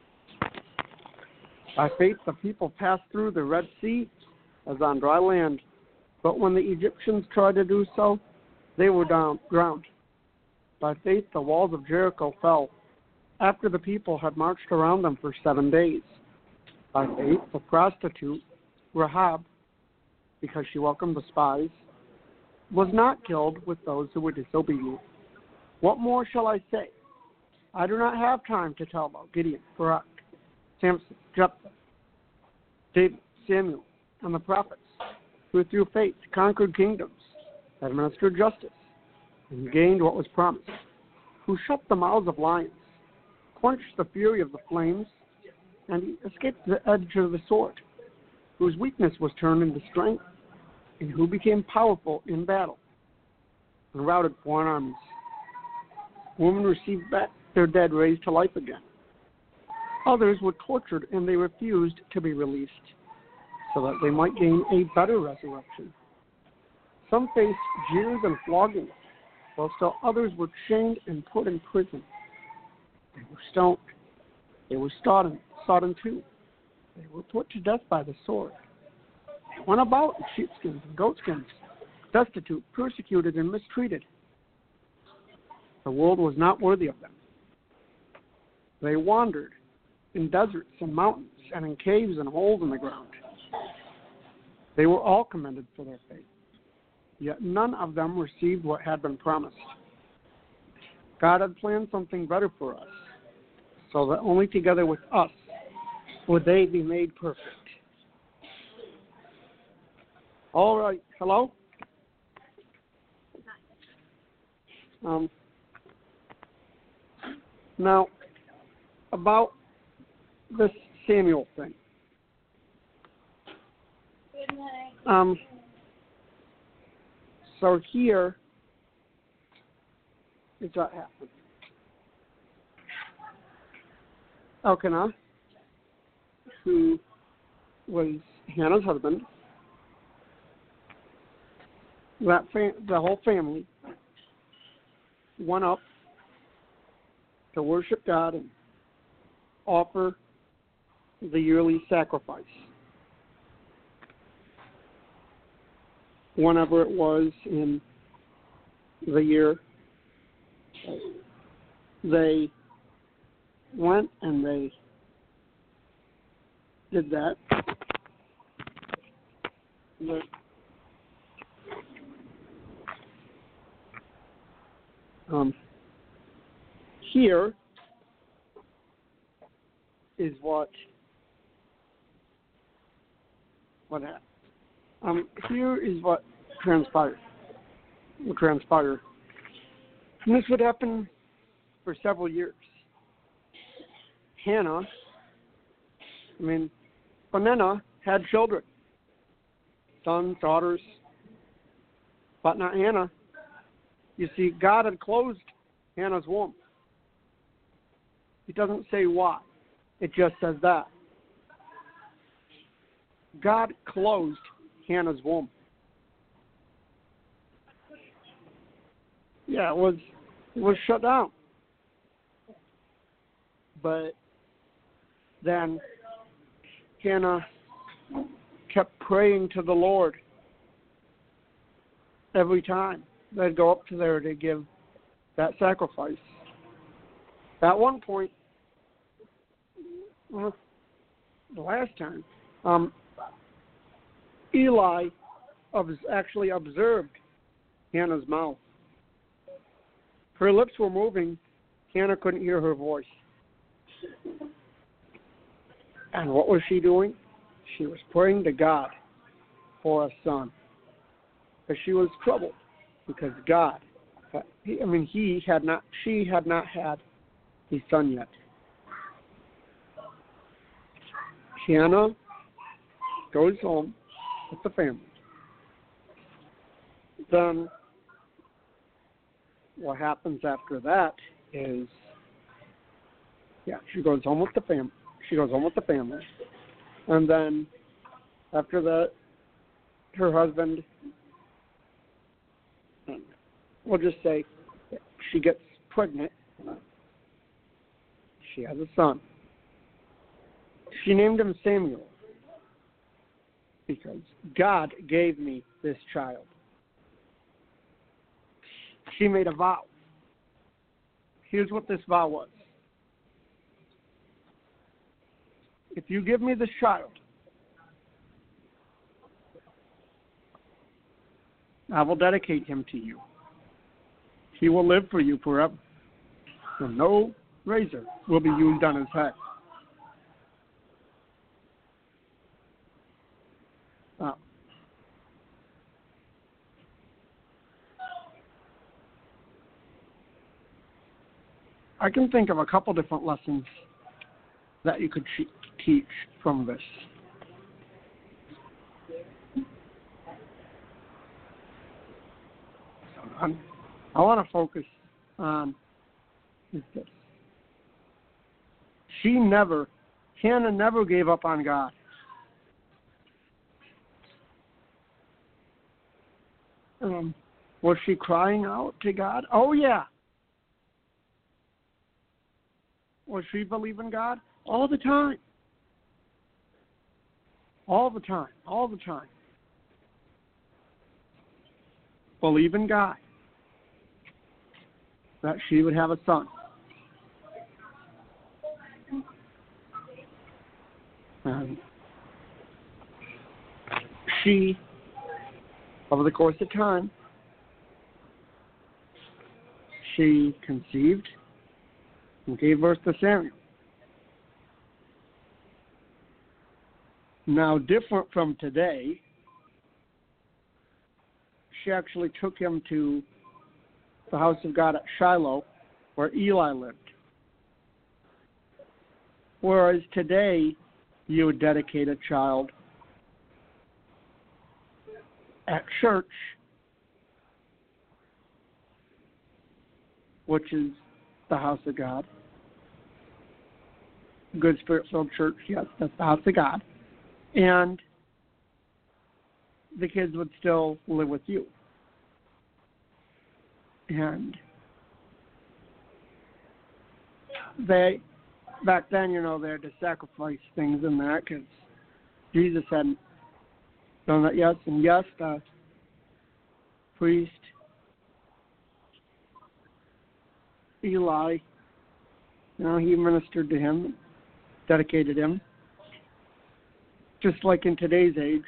Speaker 2: By faith, the people passed through the Red Sea as on dry land, but when the Egyptians tried to do so, they were drowned. By faith, the walls of Jericho fell after the people had marched around them for 7 days. By faith, the prostitute, Rahab, because she welcomed the spies, was not killed with those who were disobedient. What more shall I say? I do not have time to tell about Gideon, Barak, Samson, Jephthah, David, Samuel, and the prophets, who through faith conquered kingdoms, administered justice, and gained what was promised, who shut the mouths of lions, quenched the fury of the flames, and escaped the edge of the sword, whose weakness was turned into strength, and who became powerful in battle, and routed foreign armies. Women received back their dead raised to life again. Others were tortured, and they refused to be released, so that they might gain a better resurrection. Some faced jeers and floggings, while still others were chained and put in prison. They were stoned. They were sawed in two. They were put to death by the sword. They went about in sheepskins and goatskins, destitute, persecuted, and mistreated. The world was not worthy of them. They wandered in deserts and mountains and in caves and holes in the ground. They were all commended for their faith, yet none of them received what had been promised. God had planned something better for us, so that only together with us would they be made perfect. All right, hello? Now, about this Samuel thing. So here is what happened. Elkanah, who was Hannah's husband, the whole family went up to worship God and offer the yearly sacrifice. Whenever it was in the year, they went and they did that. Here is what happened. Here is what transpired. And this would happen for several years. Peninnah had children, sons, daughters, but not Hannah. You see, God had closed Hannah's womb. It doesn't say why. It just says that. God closed Hannah's womb. Yeah, it was shut down. But then Hannah kept praying to the Lord every time they'd go up to there to give that sacrifice. At one point, the last time, Eli actually observed Hannah's mouth. Her lips were moving. Hannah couldn't hear her voice. And what was she doing? She was praying to God for a son. But she was troubled because she had not had a son yet. Hannah goes home with the family. Then what happens after that is, she goes home with the family. And then after that, her husband, we'll just say she gets pregnant. She has a son. She named him Samuel because God gave me this child. She made a vow. Here's what this vow was. If you give me this child, I will dedicate him to you. He will live for you forever, and no razor will be used on his head. I can think of a couple different lessons that you could teach from this. I want to focus on is this. Hannah never gave up on God. Was she crying out to God? Oh, yeah. Was she believing God? All the time. All the time. All the time. Believe in God that she would have a son. She, over the course of time, she conceived and gave birth to Samuel. Now, different from today, she actually took him to the house of God at Shiloh, where Eli lived. Whereas today, you would dedicate a child at church, which is the house of God. Good Spirit-filled church, yes, that's the house of God. And the kids would still live with you. And they, back then, they had to sacrifice things in that because Jesus hadn't done that yet. And yes, the priest, Eli, he ministered to him, dedicated him. Just like in today's age,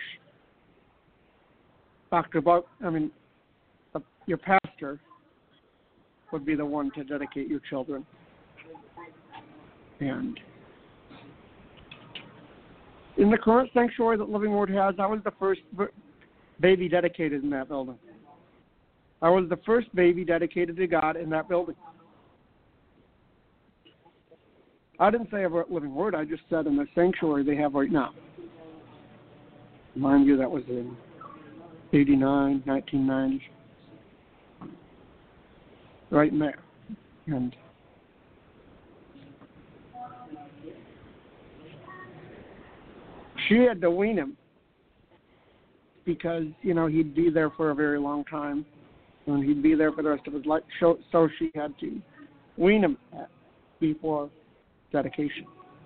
Speaker 2: your pastor would be the one to dedicate your children. And in the current sanctuary that Living Word has, I was the first baby dedicated in that building. I was the first baby dedicated to God in that building. I didn't say ever at Living Word, I just said in the sanctuary they have right now. Mind you, that was in 89, 1990. Right in there. And she had to wean him because, he'd be there for a very long time and he'd be there for the rest of his life. So she had to wean him before dedication.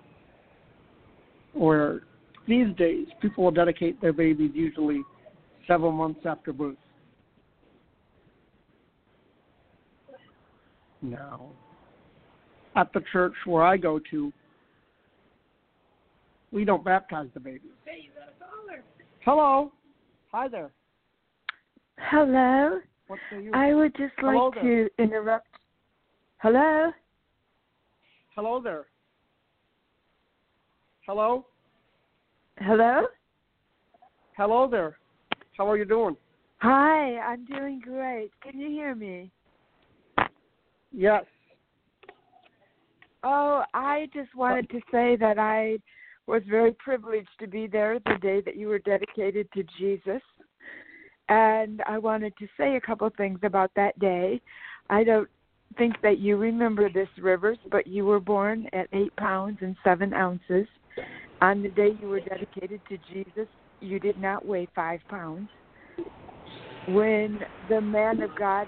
Speaker 2: Or these days, people will dedicate their babies usually 7 months after birth. Now, at the church where I go to, we don't baptize the babies.
Speaker 3: Hey, you got a caller.
Speaker 2: Hello. Hi there.
Speaker 1: Hello.
Speaker 2: What say you?
Speaker 1: I would just
Speaker 2: Hello
Speaker 1: like
Speaker 2: there.
Speaker 1: to interrupt. Hello.
Speaker 2: Hello there. Hello?
Speaker 1: Hello.
Speaker 2: Hello there. How are you doing?
Speaker 1: Hi, I'm doing great. Can you hear me?
Speaker 2: Yes.
Speaker 1: Oh, I just wanted to say that I was very privileged to be there the day that you were dedicated to Jesus. And I wanted to say a couple things about that day. I don't think that you remember this, Rivers, but you were born at 8 pounds and 7 ounces. On the day you were dedicated to Jesus, you did not weigh 5 pounds. When the man of God,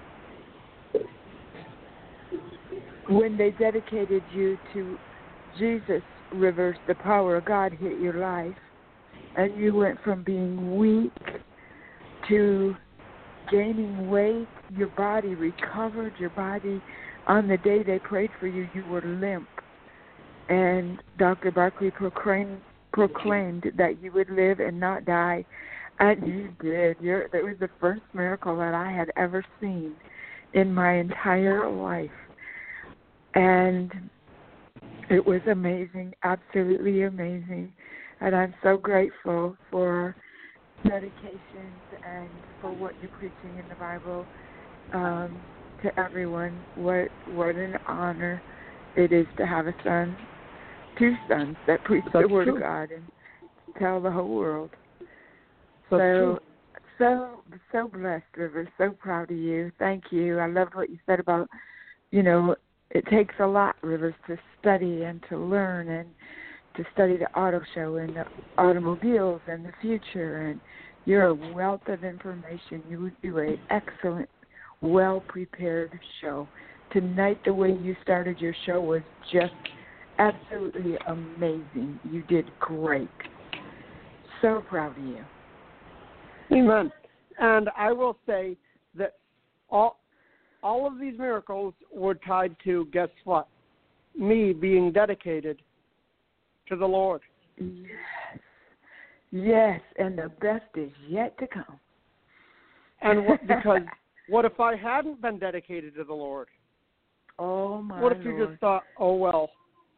Speaker 1: when they dedicated you to Jesus, Rivers, the power of God hit your life, and you went from being weak to gaining weight. Your body recovered. Your body, on the day they prayed for you, you were limp. And Dr. Barkley proclaimed that you would live and not die, and you did. It was the first miracle that I had ever seen in my entire life. And it was amazing, absolutely amazing. And I'm so grateful for dedications and for what you're preaching in the Bible to everyone. What an honor it is to have a son, 2 sons that preach the Word of God and tell the whole world. So blessed, River. So proud of you. Thank you. I loved what you said about, it takes a lot, Rivers, to study and to learn and to study the auto show and the automobiles and the future. And you're a wealth of information. You would do an excellent, well-prepared show. Tonight, the way you started your show was just absolutely amazing. You did great. So proud of you.
Speaker 2: Amen. And I will say that all of these miracles were tied to, guess what? Me being dedicated to the Lord.
Speaker 1: Yes. Yes, and the best is yet to come.
Speaker 2: And because what if I hadn't been dedicated to the Lord?
Speaker 1: Oh, my
Speaker 2: What if you
Speaker 1: Lord.
Speaker 2: just thought, oh, well.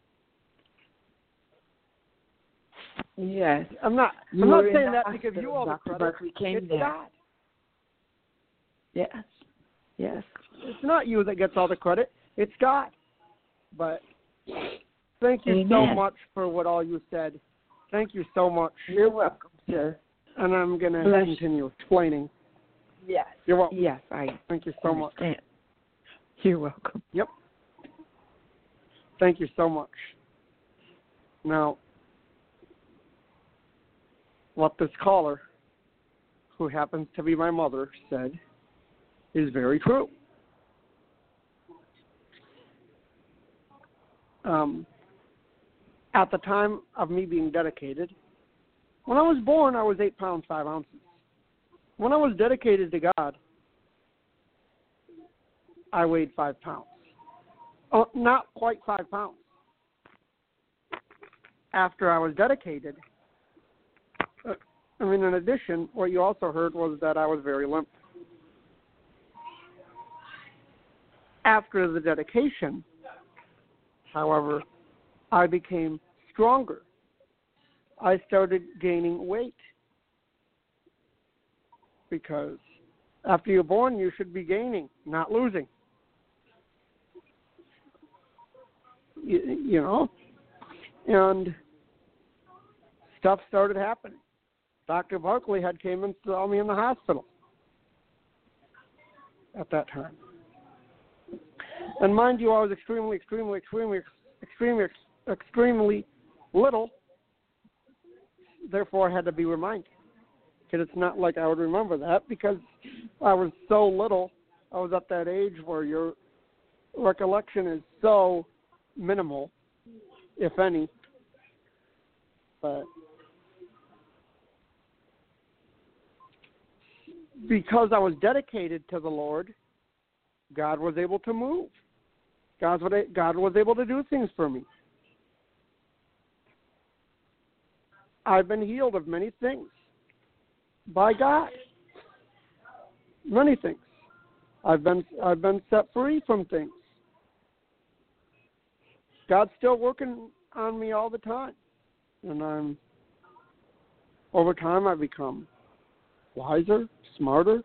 Speaker 1: Yes.
Speaker 2: I'm not saying that to give you all the credit. It's God.
Speaker 1: Yes. Yes.
Speaker 2: It's not you that gets all the credit. It's God. But thank you
Speaker 1: Amen.
Speaker 2: so much for what all you said. Thank you so much.
Speaker 1: You're welcome, sir.
Speaker 2: And I'm going to continue explaining.
Speaker 1: Yes.
Speaker 2: You're welcome.
Speaker 1: Yes, I
Speaker 2: Thank you so much.
Speaker 1: You're welcome.
Speaker 2: Yep. Thank you so much. Now, what this caller, who happens to be my mother, said is very true. At the time of me being dedicated, when I was born, I was 8 pounds, 5 ounces. When I was dedicated to God, I weighed 5 pounds. Not quite 5 pounds. After I was dedicated, in addition, what you also heard was that I was very limp. After the dedication, however, I became stronger. I started gaining weight because after you're born, you should be gaining, not losing. You know, and stuff started happening. Dr. Barkley had came and saw me in the hospital at that time. And mind you, I was extremely little. Therefore, I had to be reminded. Because it's not like I would remember that because I was so little. I was at that age where your recollection is so minimal, if any. But because I was dedicated to the Lord, God was able to move. God was able to do things for me. I've been healed of many things by God. Many things. I've been set free from things. God's still working on me all the time. And over time I've become wiser, smarter.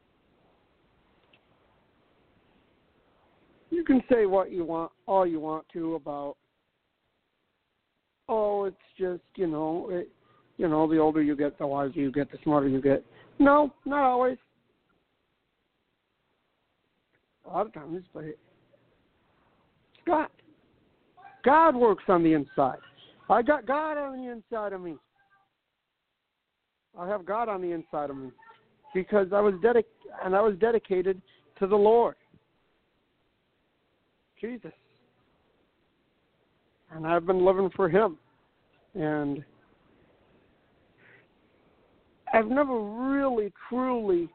Speaker 2: You can say what you want, all you want to about, it's just, the older you get, the wiser you get, the smarter you get. No, not always. A lot of times, but it's God. God works on the inside. I got God on the inside of me. I have God on the inside of me because I was dedicated to the Lord. Jesus. And I've been living for Him. And I've never really, truly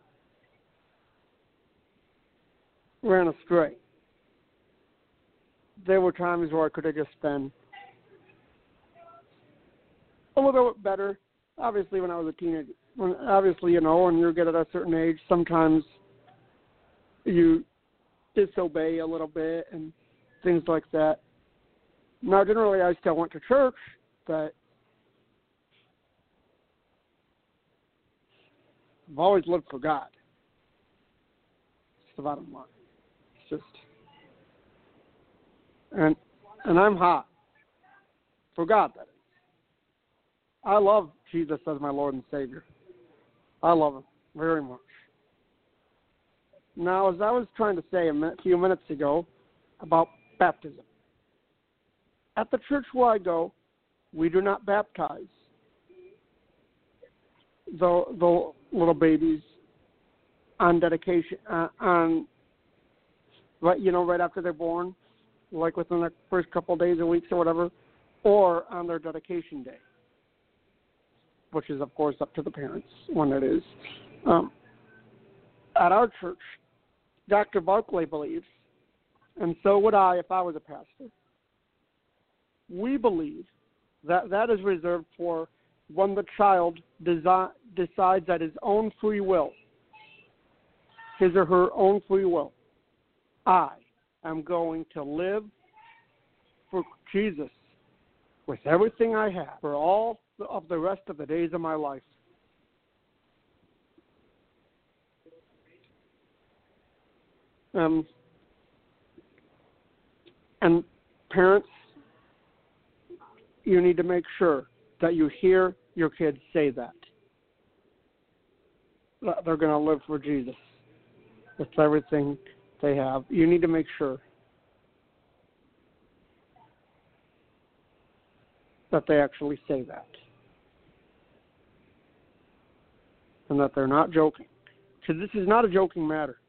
Speaker 2: ran astray. There were times where I could have just been a little bit better. Obviously, when I was a teenager, when you get at a certain age, sometimes you disobey a little bit and things like that. Now, generally, I still went to church, but I've always lived for God. It's the bottom line. It's just, and I'm hot for God, that is. I love Jesus as my Lord and Savior. I love Him very much. Now, as I was trying to say a few minutes ago about baptism, at the church where I go, we do not baptize the little babies on dedication, right after they're born, like within the first couple of days or weeks or whatever, or on their dedication day, which is, of course, up to the parents when it is. At our church, Dr. Barkley believes, and so would I if I was a pastor, we believe That is reserved for when the child decides at his own free will, his or her own free will, I am going to live for Jesus with everything I have for all of the rest of the days of my life. And parents, you need to make sure that you hear your kids say that they're going to live for Jesus with everything they have. You need to make sure that they actually say that, and that they're not joking, because this is not a joking matter.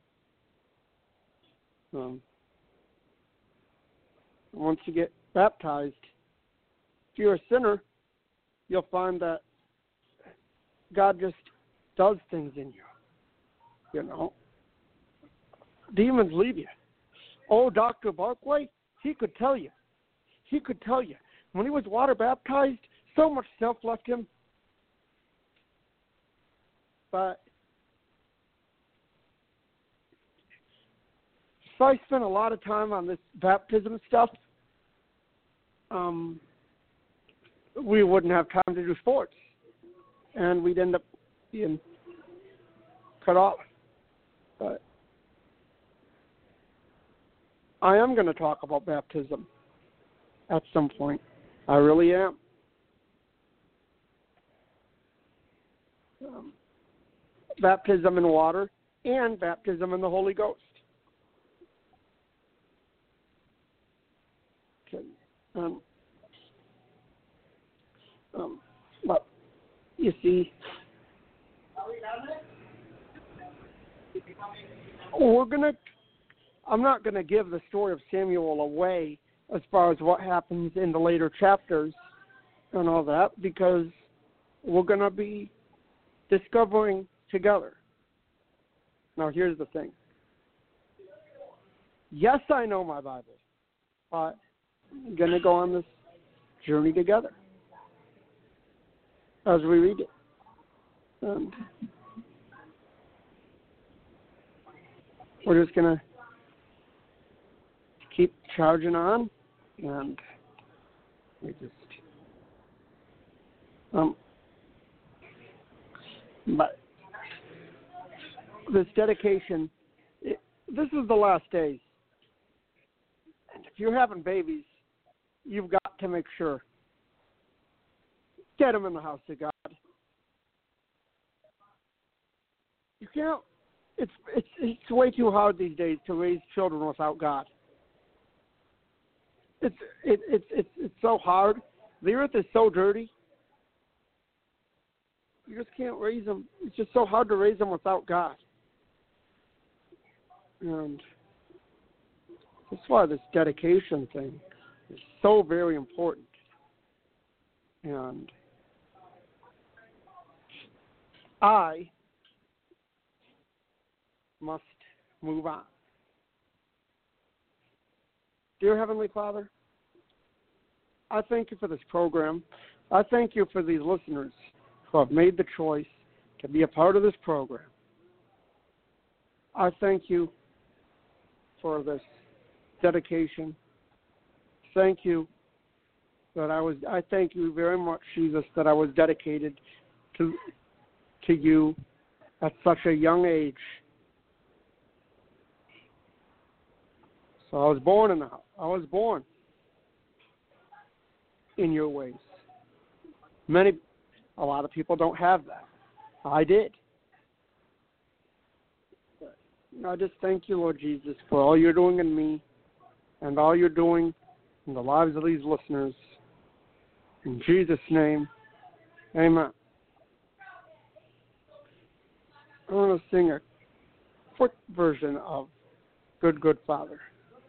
Speaker 2: Once you get baptized, if you're a sinner, you'll find that God just does things in you. You know, demons leave you. Oh, Dr. Barclay, he could tell you. When he was water baptized, so much stuff left him. But if I spent a lot of time on this baptism stuff, we wouldn't have time to do sports, and we'd end up being cut off. But I am going to talk about baptism at some point. I really am. Baptism in water and baptism in the Holy Ghost. Okay. But you see, I'm not gonna give the story of Samuel away as far as what happens in the later chapters and all that, because we're gonna be discovering together. Now, here's the thing. Yes, I know my Bible, but I'm gonna go on this journey together as we read it. And we're just going to keep charging on, and we just, but this dedication, this is the last days. And if you're having babies, you've got to make sure. Get them in the house of God. You can't. It's way too hard these days to raise children without God. It's so hard. The earth is so dirty. You just can't raise them. It's just so hard to raise them without God. And that's why this dedication thing is so very important. And I must move on. Dear Heavenly Father, I thank you for this program. I thank you for these listeners who have made the choice to be a part of this program. I thank you for this dedication. Thank you I thank you very much, Jesus, that I was dedicated to you at such a young age. So I was born in your ways. A lot of people don't have that. I did. I just thank you, Lord Jesus, for all you're doing in me and all you're doing in the lives of these listeners. In Jesus' name, amen. I want to sing a quick version of Good, Good Father.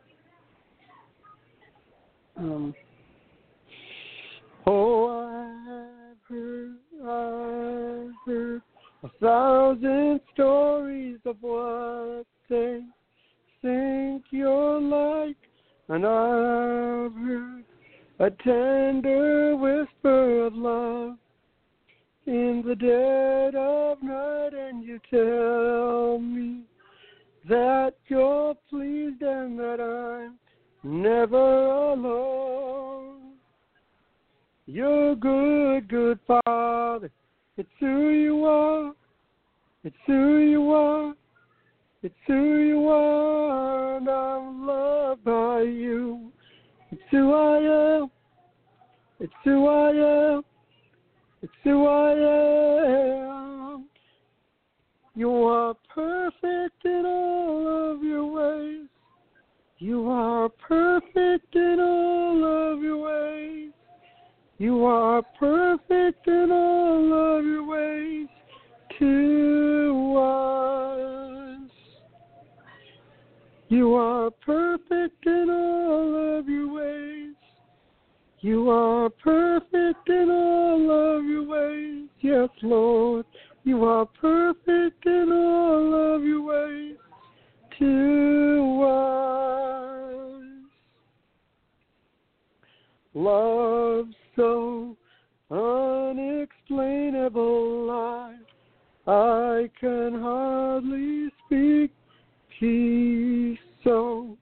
Speaker 2: I've heard 1,000 stories of what they think you're like, and I've heard a tender whisper of love in the dead of night, and you tell me that you're pleased and that I'm never alone. You're good, good Father. It's who you are. It's who you are. It's who you are, and I'm loved by you. It's who I am. It's who I am. It's who I am. You are perfect in all of your ways. You are perfect in all of your ways. You are perfect in all of your ways to us. You are perfect in all of your ways. You are perfect in all of your ways. Yes, Lord. You are perfect in all of your ways to us. Love so unexplainable, I can hardly speak. Peace so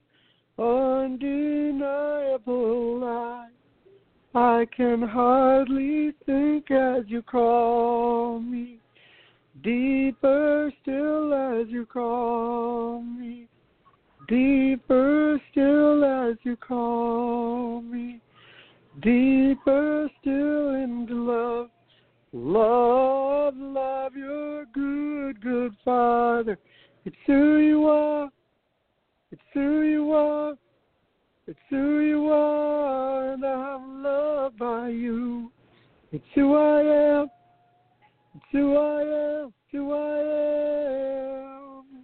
Speaker 2: undeniable, I can hardly think as you call me. Deeper still as you call me. Deeper still as you call me. Deeper still into love. Love, love, you're good, good Father. It's who you are. It's who you are. It's who you are, and I'm loved by you. It's who I am. It's who I am. It's who I am.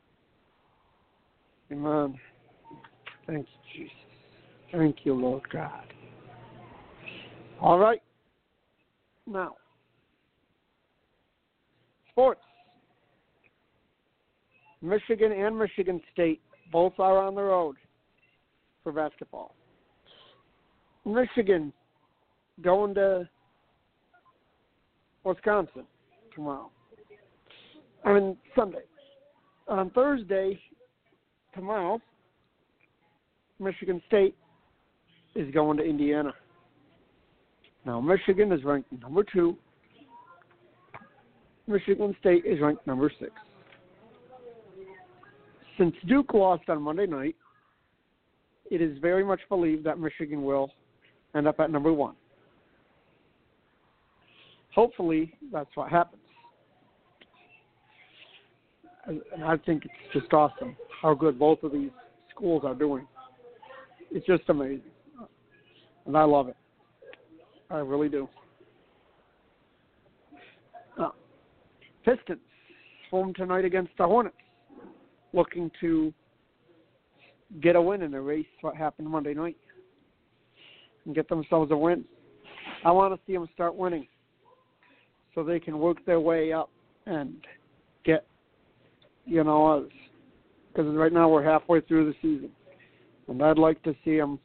Speaker 2: Amen. Thank you, Jesus. Thank you, Lord God. All right. Now, sports. Michigan and Michigan State both are on the road for basketball. Michigan going to Wisconsin Sunday. On Thursday, tomorrow, Michigan State is going to Indiana. Now, Michigan is ranked number 2. Michigan State is ranked number 6. Since Duke lost on Monday night, it is very much believed that Michigan will end up at number 1. Hopefully, that's what happens. And I think it's just awesome how good both of these schools are doing. It's just amazing. And I love it. I really do. Pistons, home tonight against the Hornets, looking to get a win and erase what happened Monday night and get themselves a win. I want to see them start winning so they can work their way up and get, us. Because right now we're halfway through the season. And I'd like to see them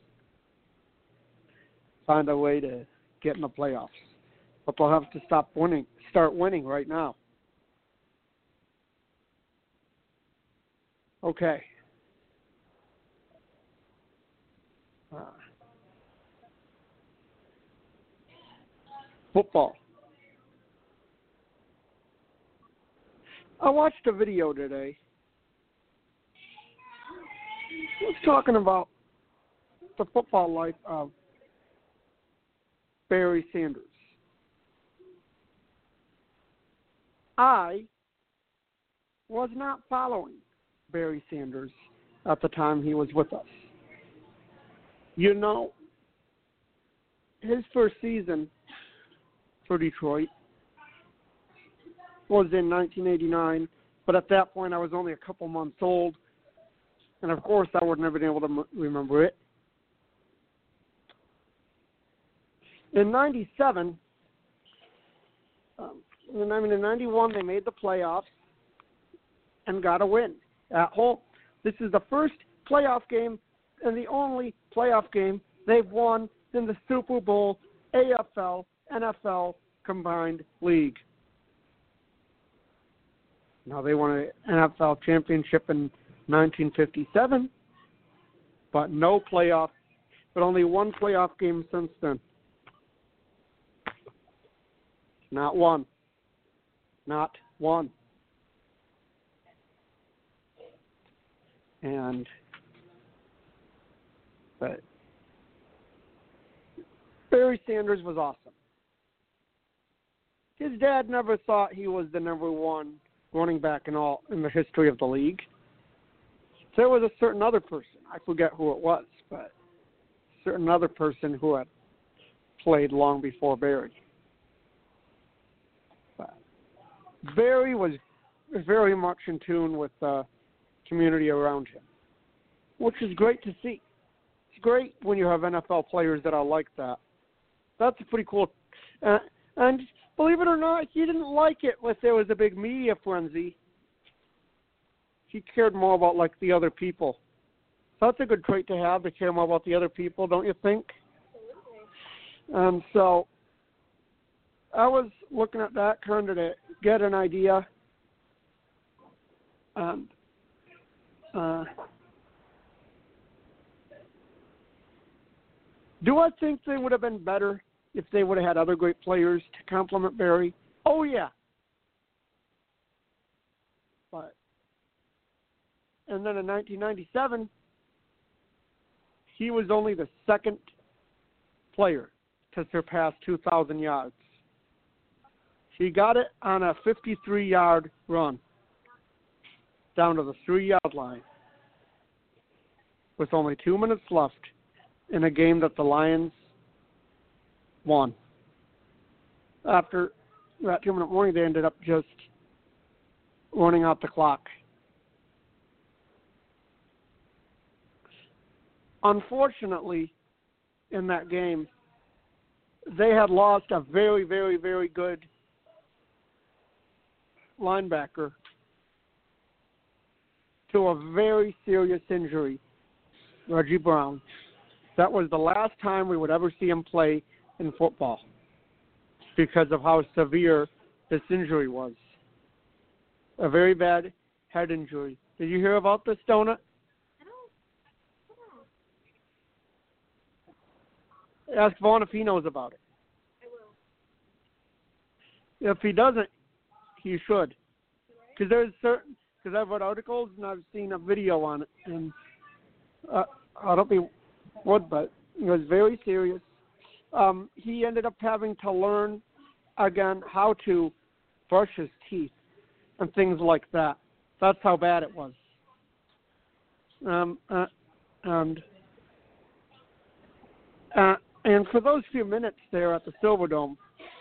Speaker 2: find a way to get in the playoffs. But they'll have to start winning right now. Okay. Football. I watched a video today. It was talking about the football life of Barry Sanders. I was not following Barry Sanders at the time he was with us. His first season for Detroit was in 1989, but at that point I was only a couple months old, and of course I wouldn't have been able to remember it. In 97, in 91 they made the playoffs and got a win at home. This is the first playoff game and the only playoff game they've won in the Super Bowl, AFL, NFL combined league. Now, they won an NFL championship in 1957, but no playoff, but only one playoff game since then. Not one. Not one. And but Barry Sanders was awesome. His dad never thought he was the number one running back in the history of the league. There was a certain other person, I forget who it was, but a certain other person who had played long before Barry. But Barry was very much in tune with the community around him, which is great to see. It's great when you have NFL players that are like that. That's pretty cool. And believe it or not, he didn't like it if there was a big media frenzy. He cared more about, like, the other people. So that's a good trait to have, to care more about the other people, don't you think? Absolutely. So I was looking at that kind of to get an idea. Do I think they would have been better if they would have had other great players to complement Barry? Oh, yeah. And then in 1997, he was only the second player to surpass 2,000 yards. He got it on a 53-yard run down to the 3-yard line with only 2 minutes left in a game that the Lions won. After that 2-minute warning, they ended up just running out the clock. Unfortunately, in that game, they had lost a very, very, very good linebacker to a very serious injury, Reggie Brown. That was the last time we would ever see him play in football because of how severe this injury was. A very bad head injury. Did you hear about this, Donut? Ask Vaughn if he knows about it.
Speaker 3: I will.
Speaker 2: If he doesn't, he should. Because I've read articles and I've seen a video on it, and I don't be would, but it was very serious. He ended up having to learn again how to brush his teeth and things like that. That's how bad it was. And for those few minutes there at the Silverdome,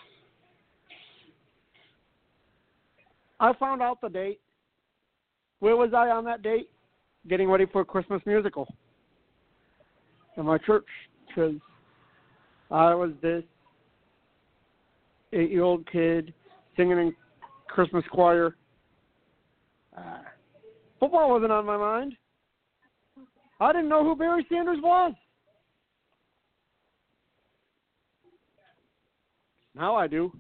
Speaker 2: I found out the date. Where was I on that date? Getting ready for a Christmas musical in my church, because I was this 8-year-old kid singing in Christmas choir. Football wasn't on my mind. I didn't know who Barry Sanders was. Now I do.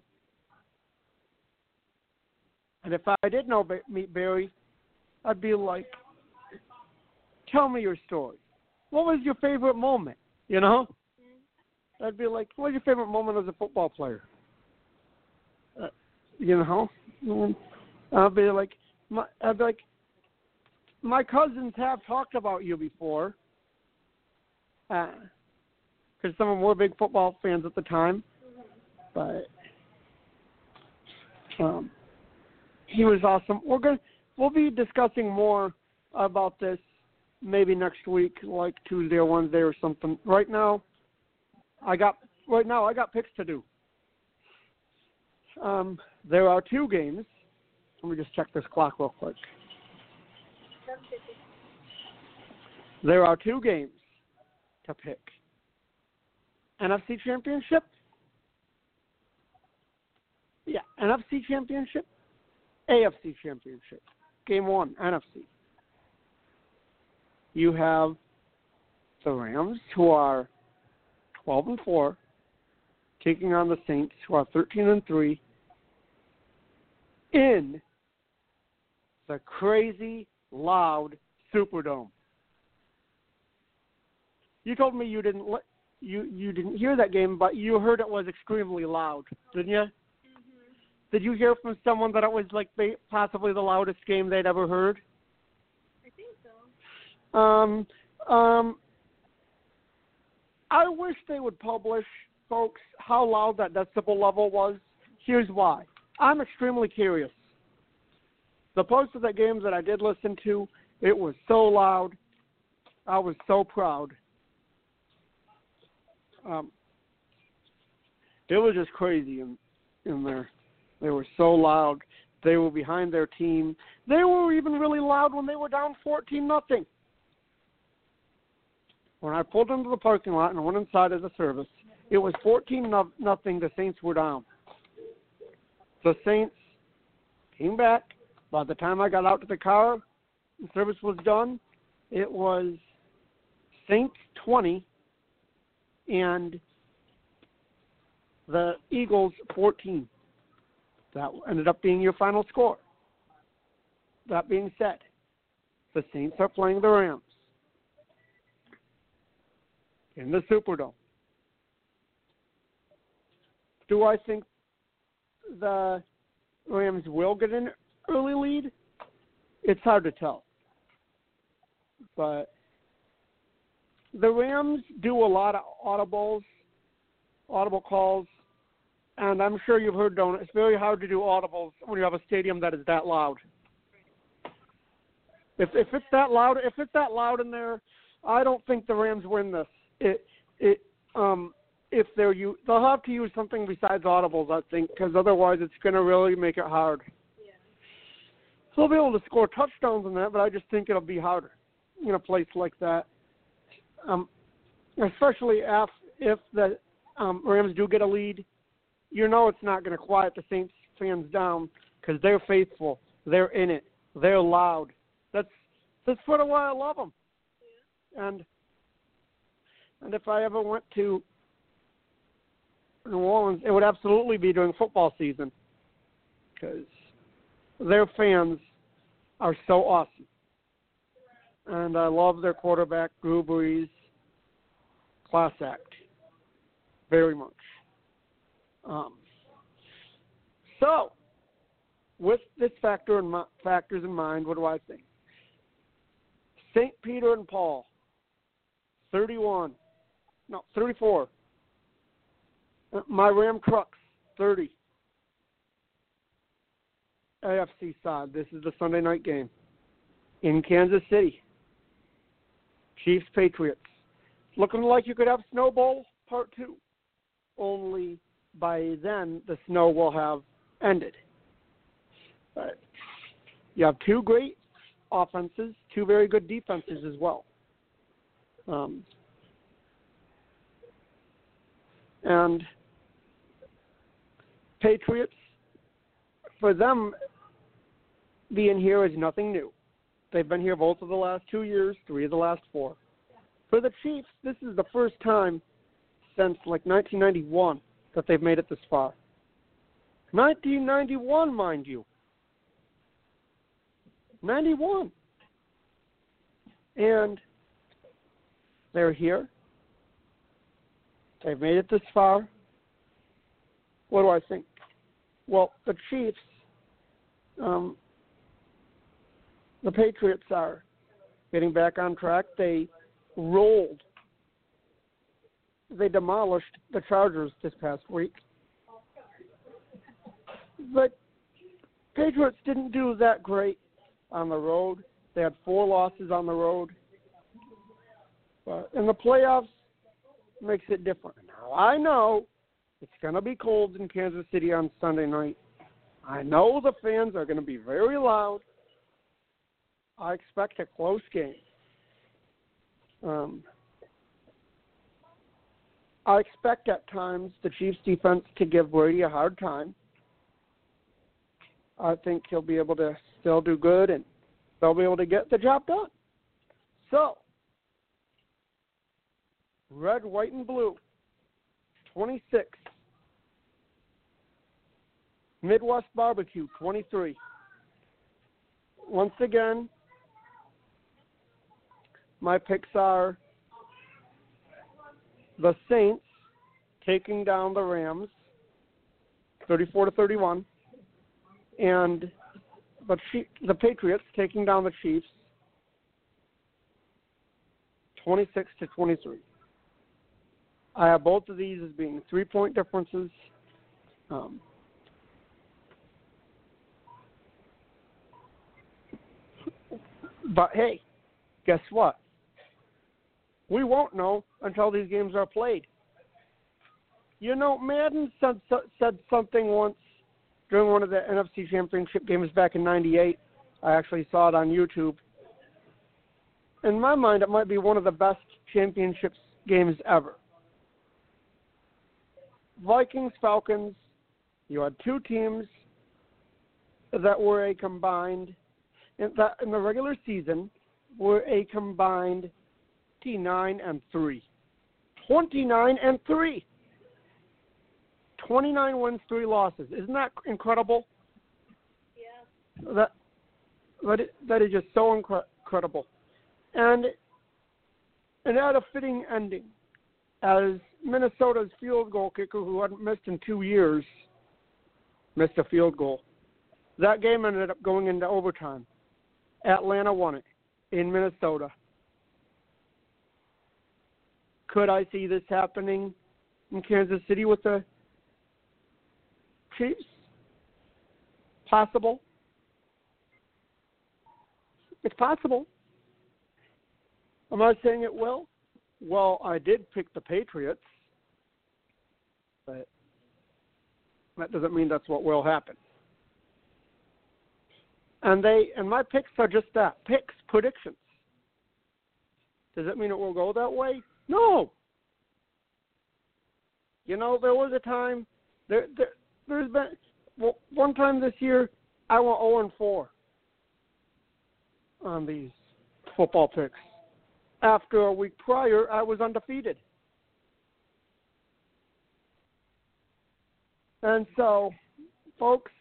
Speaker 2: And if I did meet Barry, I'd be like, tell me your story. What was your favorite moment? You know? I'd be like, what was your favorite moment as a football player? You know? And I'd be like, my cousins have talked about you before. Because some of them were big football fans at the time. But he was awesome. We'll be discussing more about this maybe next week, like Tuesday or Wednesday or something. Right now, I got picks to do. There are 2 games. Let me just check this clock real quick. There are 2 games to pick. NFC Championship. Yeah, NFC Championship, AFC Championship. Game 1, NFC. You have the Rams, who are 12-4, taking on the Saints, who are 13-3, in the crazy loud Superdome. You told me you didn't hear that game, but you heard it was extremely loud, didn't you?
Speaker 3: Mhm.
Speaker 2: Did you hear from someone that it was like possibly the loudest game they'd ever heard?
Speaker 3: I think so.
Speaker 2: I wish they would publish, folks, how loud that decibel level was. Here's why. I'm extremely curious. The post of that game that I did listen to, it was so loud. I was so proud. It was just crazy in there. They were so loud. They were behind their team. They were even really loud when they were down 14-0. When I pulled into the parking lot and went inside as a service, it was 14-0. The Saints were down. The Saints came back. By the time I got out to the car and service was done, it was Saints 20 and the Eagles 14. That ended up being your final score. That being said, the Saints are playing the Rams in the Superdome. Do I think the Rams will get an early lead? It's hard to tell. But the Rams do a lot of audible calls, and I'm sure you've heard, don't it? It's very hard to do audibles when you have a stadium that is that loud. If it's that loud in there, I don't think the Rams win this. If they'll have to use something besides audibles, I think, because otherwise it's going to really make it hard.
Speaker 3: Yeah.
Speaker 2: So they'll be able to score touchdowns in that, but I just think it'll be harder in a place like that. Especially if the Rams do get a lead, you know it's not going to quiet the Saints fans down because they're faithful, they're in it, they're loud. That's sort of why I love them. Yeah. And if I ever went to New Orleans, it would absolutely be during football season because their fans are so awesome. And I love their quarterback, Drew Brees. Class act. Very much. So, with this factors in mind, what do I think? St. Peter and Paul, 34. My Ram Trucks, 30. AFC side, this is the Sunday night game. In Kansas City, Chiefs, Patriots. Looking like you could have Snow Bowl Part 2. Only by then the snow will have ended. But you have two great offenses, two very good defenses as well. And Patriots, for them, being here is nothing new. They've been here both of the last 2 years, 3 of the last 4. For the Chiefs, this is the first time since, 1991 that they've made it this far. 1991, mind you. 91. And they're here. They've made it this far. What do I think? Well, the Chiefs, the Patriots are getting back on track. They demolished the Chargers this past week. But Patriots didn't do that great on the road. They had 4 losses on the road. But in the playoffs, makes it different. Now, I know it's going to be cold in Kansas City on Sunday night. I know the fans are going to be very loud. I expect a close game. I expect at times the Chiefs defense to give Brady a hard time. I think he'll be able to still do good and they'll be able to get the job done. So, red, white, and blue. 26. Midwest Barbecue, 23. Once again, my picks are the Saints taking down the Rams, 34-31, and the Patriots taking down the Chiefs, 26-23. I have both of these as being 3-point differences. But hey, guess what? We won't know until these games are played. You know, Madden said something once during one of the NFC Championship games back in '98. I actually saw it on YouTube. In my mind, it might be one of the best championships games ever. Vikings, Falcons, you had two teams that were a combined, in the regular season, were a combined 29-3. 29-3. 29 wins, 3 losses. Isn't that incredible?
Speaker 3: Yeah.
Speaker 2: That is just so incredible. And it had a fitting ending as Minnesota's field goal kicker, who hadn't missed in 2 years, missed a field goal. That game ended up going into overtime. Atlanta won it in Minnesota. Could I see this happening in Kansas City with the Chiefs? Possible. It's possible. Am I saying it will? Well, I did pick the Patriots, but that doesn't mean that's what will happen. And my picks are just that, picks, predictions. Does it mean it will go that way? No. You know, there was a time, there's been, one time this year, I went 0-4 on these football picks. After a week prior, I was undefeated. And so, folks,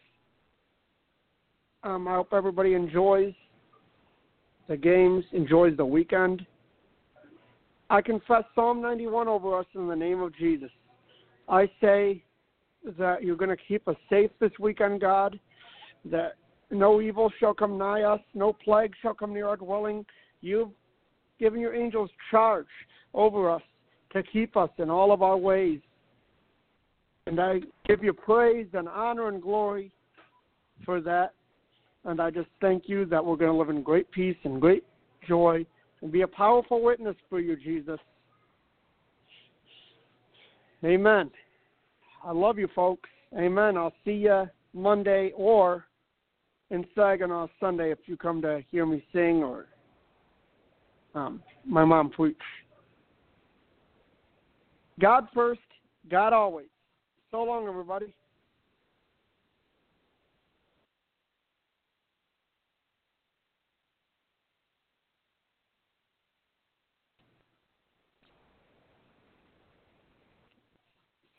Speaker 2: I hope everybody enjoys the games, enjoys the weekend. I confess Psalm 91 over us in the name of Jesus. I say that you're going to keep us safe this weekend, God, that no evil shall come nigh us, no plague shall come near our dwelling. You've given your angels charge over us to keep us in all of our ways. And I give you praise and honor and glory for that. And I just thank you that we're going to live in great peace and great joy and be a powerful witness for you, Jesus. Amen. I love you, folks. Amen. I'll see you Monday or in Saginaw Sunday if you come to hear me sing or my mom preach. God first, God always. So long, everybody.